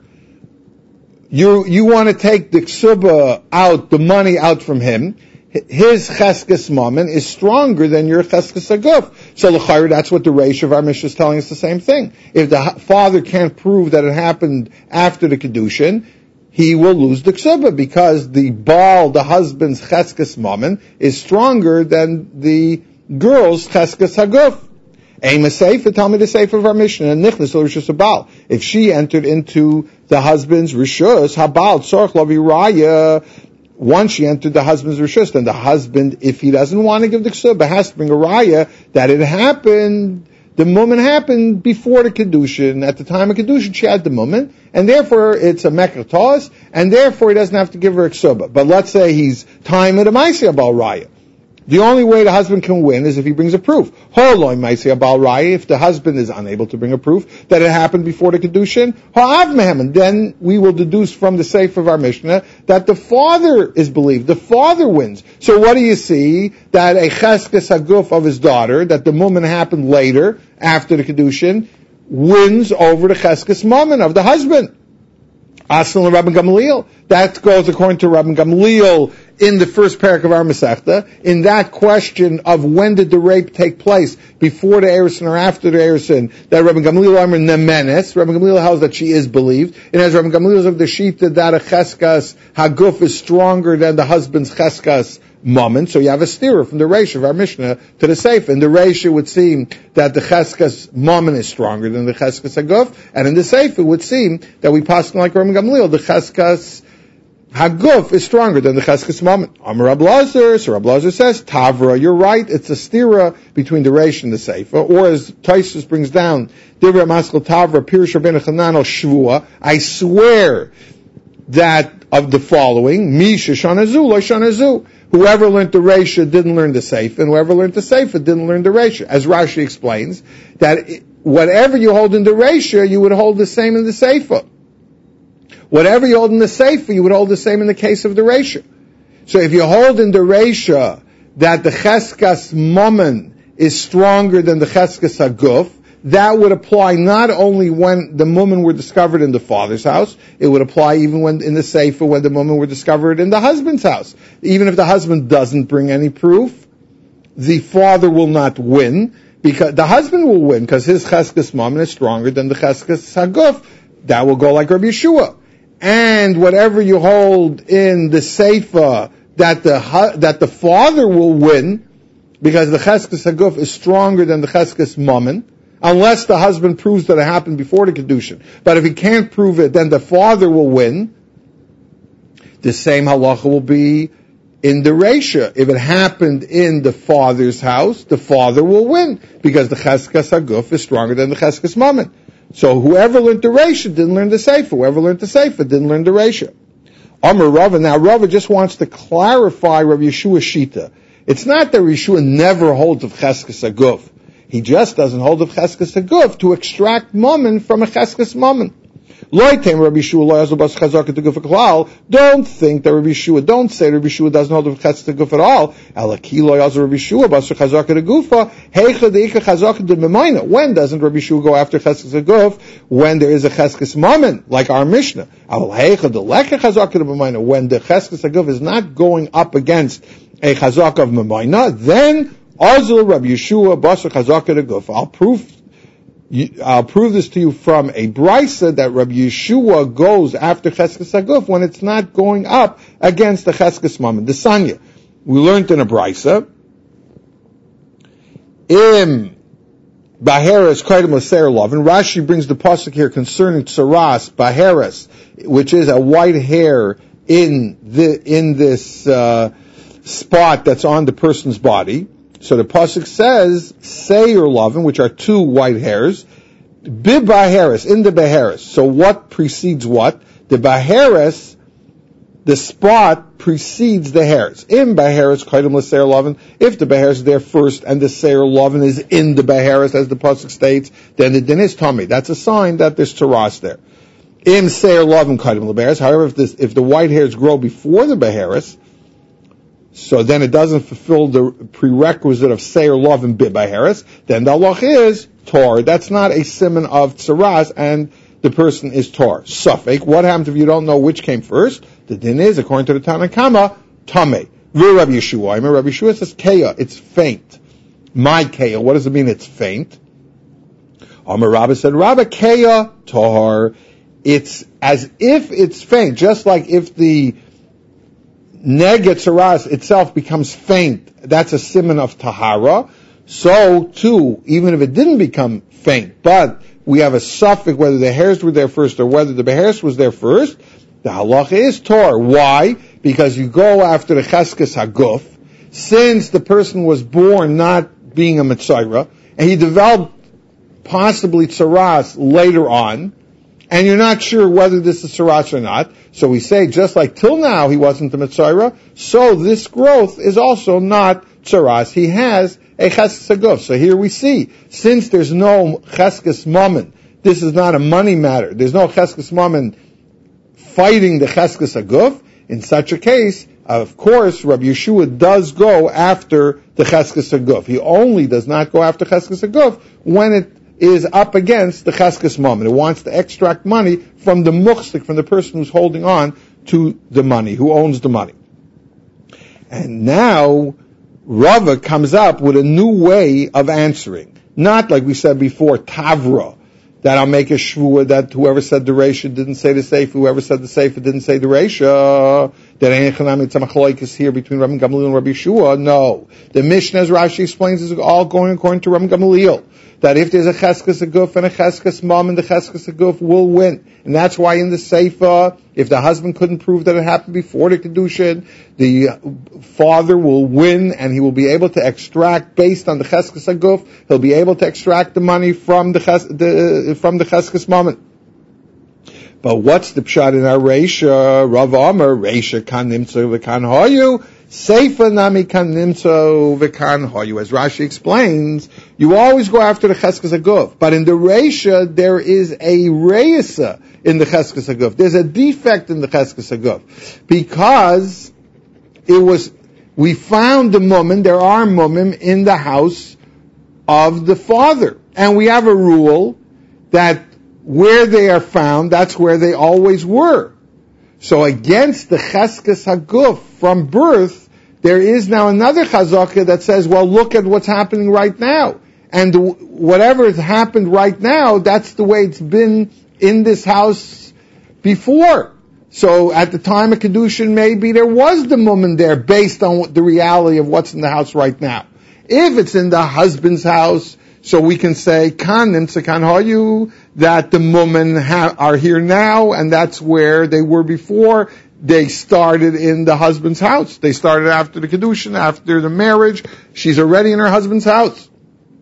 You you want to take the ksuba out, the money out from him. His cheskes mammon is stronger than your cheskes haguf. So l'chayr, that's what the Reish of our Mishnah is telling us the same thing. If the father can't prove that it happened after the kedushin, he will lose the ksuba because the baal, the husband's cheskes mammon, is stronger than the girl's cheskes haguf. Aim a sefer, tell me the sefer of our Mishnah, and nichnas or rishus habal. If she entered into the husband's rishus, habal tzorch lo viraya. Once she entered the husband's rishus, then the husband, if he doesn't want to give the ksuba, has to bring a raya that it happened, the mumen happened before the kedushin. At the time of kedushin, she had the mumen, and therefore it's a mekach tos, and therefore he doesn't have to give her a ksuba. But let's say he's time at a ma'aseh bal raya. The only way the husband can win is if he brings a proof. Holoi ma'aseh bal raya. If the husband is unable to bring a proof that it happened before the kedushin, ha'av mehem, and then we will deduce from the sefer of our Mishnah that the father is believed. The father wins. So what do you see? That a cheskes haguf of his daughter, that the mumen happened later after the kedushin, wins over the cheskes mammon of the husband. Aslan Rabbi Gamliel. That goes according to Rabbi Gamliel in the first parak of our Masechta. In that question of when did the rape take place, before the Erusin or after the Erusin, that Rabbi Gamliel Amr Nemenes, Rabbi Gamliel holds that she is believed. And as Rabbi Gamliel of the Shita, that a cheskas haguf is stronger than the husband's cheskas mammon. So you have a steerer from the Reish of our Mishnah to the Sefer. In the Reish, it would seem that the cheskas mammon is stronger than the cheskas haguf, and in the Sefer, it would seem that we pass like Rabbi Gamliel, the cheskas Haguf is stronger than the Cheskes Mammon. Amar Rab Lazar, so Rab Lazar says, Tavra, you're right, it's a stira between the Reish and the Seifa, or as Taisus brings down, Divra Maskal Tavra, Pirush Rabbeinu Chananel Shvua, I swear that of the following, Misha Shanazu, Lo Shanazu, whoever learned the Reisha didn't learn the Seifa, and whoever learned the Seifa didn't learn the Reisha. As Rashi explains, that it, whatever you hold in the Reisha, you would hold the same in the Seifa. Whatever you hold in the Seifa, you would hold the same in the case of the Reisha. So if you hold in the Reisha that the Cheskas Mammon is stronger than the Cheskas Haguf, that would apply not only when the Mummin were discovered in the father's house, it would apply even when in the Seifa when the Mummin were discovered in the husband's house. Even if the husband doesn't bring any proof, the father will not win, because the husband will win, because his Cheskas Mammon is stronger than the Cheskas Haguf. That will go like Rabbi Yeshua. And whatever you hold in the Seifa that the that the father will win, because the Cheskas Haguf is stronger than the Cheskas Mammon, unless the husband proves that it happened before the Kedushin. But if he can't prove it, then the father will win. The same halacha will be in the Reisha. If it happened in the father's house, the father will win, because the Cheskas Haguf is stronger than the Cheskas Mammon. So whoever learned the Reisha didn't learn the Seifa. Whoever learned the Seifa didn't learn the Reisha. Amar Rava. Now Rava just wants to clarify Rabbi Yeshua's Shita. It's not that Rabbi Yeshua never holds of Cheskas Haguf. He just doesn't hold of Cheskas Haguf to extract Mammon from a Cheskas Mammon. Don't think that Rabbi Yeshua, don't say Rabbi Yeshua doesn't hold of Cheskas Haguf at all. When doesn't Rabbi Yeshua go after Cheskas Haguf? When there is a Cheskas Mammon, like our Mishnah. When the Cheskas Haguf is not going up against a Chazak of Mamayna, then Azul Rabbi Yeshua Basar Chazaka Haguf. I'll prove I'll prove this to you from a brisa that Rabbi Yeshua goes after Cheskas Haguf when it's not going up against the Cheskas Mammon. The Sanya. We learned in a brisa, Im Baheres Kaidim L'Seir Lov, and Rashi brings the pasuk here concerning Tsaras, Baheres, which is a white hair in the in this uh, spot that's on the person's body. So the pasuk says, Seir Lovin, which are two white hairs, Bib Baheres, in the Baheres. So what precedes what? The Baheres, the spot precedes the hairs. In Baheres, Kaidim L'Seir Lovin, if the Baheres is there first and the Seir Lovin is in the Baheres, as the pasuk states, then the din is Tomei. That's a sign that there's Taras there. In Seir Lovin, Kaidim L'Baheres. However, if, this, if the white hairs grow before the Baheres, so then it doesn't fulfill the prerequisite of Seir Lov and Bib Baheres, then the halach is Tor. That's not a simon of Tsaras, and the person is Tor. Suffolk, what happens if you don't know which came first? The din is, according to the Tanakama, Tameh. Rabbi Yeshua, I mean, Rabbi Yeshua says Keya, it's faint. My Keya, what does it mean it's faint? Amar Rabba said, Rabba Keya Tor. It's as if it's faint, just like if the Neget Saras itself becomes faint, that's a simon of Tahara. So too, even if it didn't become faint, but we have a suffix whether the hairs were there first or whether the Beheres was there first, the halacha is Tor. Why? Because you go after the Cheskas Haguf, since the person was born not being a Mitzayra, and he developed possibly Tsaras later on, and you're not sure whether this is Tsaras or not, so we say, just like till now he wasn't the Mitzayra, so this growth is also not Tsaras. He has a Cheskas Haguf. So here we see, since there's no Cheskas Mammon, this is not a money matter, there's no Cheskas Mammon fighting the Cheskas Haguf, in such a case, of course, Rabbi Yeshua does go after the Cheskas Haguf. He only does not go after Cheskas Haguf when it is up against the Cheskas Mammon. It wants to extract money from the muhsik, from the person who's holding on to the money, who owns the money. And now, Rava comes up with a new way of answering. Not like we said before, Tavra, that I'll make a shvua that whoever said the Reisha didn't say the Seifa, whoever said the Seifa didn't say the Reisha. That ain't it's a machlokes here between Rabbi Gamaliel and Rabbi Yeshua. No. The Mishnah, as Rashi explains, is all going according to Rabbi Gamaliel. That if there's a cheskes aguf and a cheskes mom, and the cheskes aguf will win. And that's why in the Seifa, if the husband couldn't prove that it happened before the Kedushin, the father will win and he will be able to extract, based on the cheskes aguf, he'll be able to extract the money from the, ches, the from the cheskes mom. But what's the pshat in our Reisha? Rav Amar, Reisha kan nimtzo v'kan hoyu, Seifa nami kan nimtzo v'kan hoyu. As Rashi explains, you always go after the cheskes aguf. But in the Reisha, there is a reisa in the cheskes aguf. There's a defect in the cheskes aguf. Because it was, we found the mumim, there are mumim in the house of the father. And we have a rule that where they are found, that's where they always were. So against the cheskes haguf from birth, there is now another chazaka that says, well, look at what's happening right now. And whatever has happened right now, that's the way it's been in this house before. So at the time of Kedushin, maybe there was the mummin there based on the reality of what's in the house right now. If it's in the husband's house, so we can say, kan nimtza kan hoyu, that the mummin ha- are here now, and that's where they were before. They started in the husband's house. They started after the Kedushin, after the marriage. She's already in her husband's house.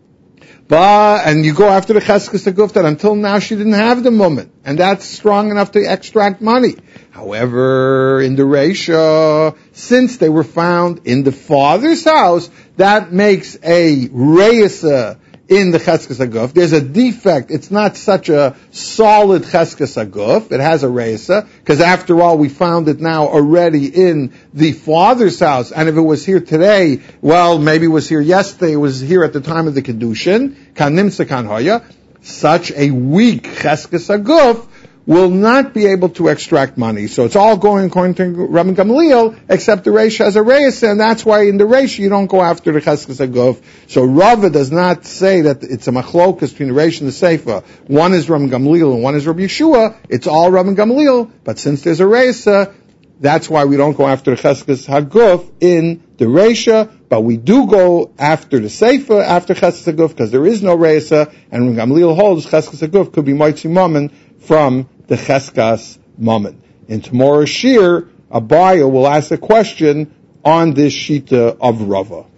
But, and you go after the cheskes haguf, that until now she didn't have the mummin. And that's strong enough to extract money. However, in the Reisha, since they were found in the father's house, that makes a reisa in the cheskes haguf. There's a defect. It's not such a solid cheskes haguf. It has a reisa, because after all, we found it now already in the father's house. And if it was here today, well, maybe it was here yesterday, it was here at the time of the Kedushin, kan nimtza kan hoya. Such a weak cheskes haguf will not be able to extract money. So it's all going according to Rabbi Gamaliel, except the Reisha has a reis, and that's why in the Reisha you don't go after the cheskes haguf. So Rava does not say that it's a machlokas between the Reisha and the Seifa. One is Rabbi Gamaliel and one is Rabbi Yeshua. It's all Rabbi Gamaliel, but since there's a reisa, that's why we don't go after the cheskes haguf in the Reisha, but we do go after the Seifa, after cheskes haguf, because there is no reisa, and Rabbi Gamaliel holds cheskes haguf could be moitzi mammon from the cheskas mammon. In tomorrow's shir, Abaya will ask a question on this shita of Rava.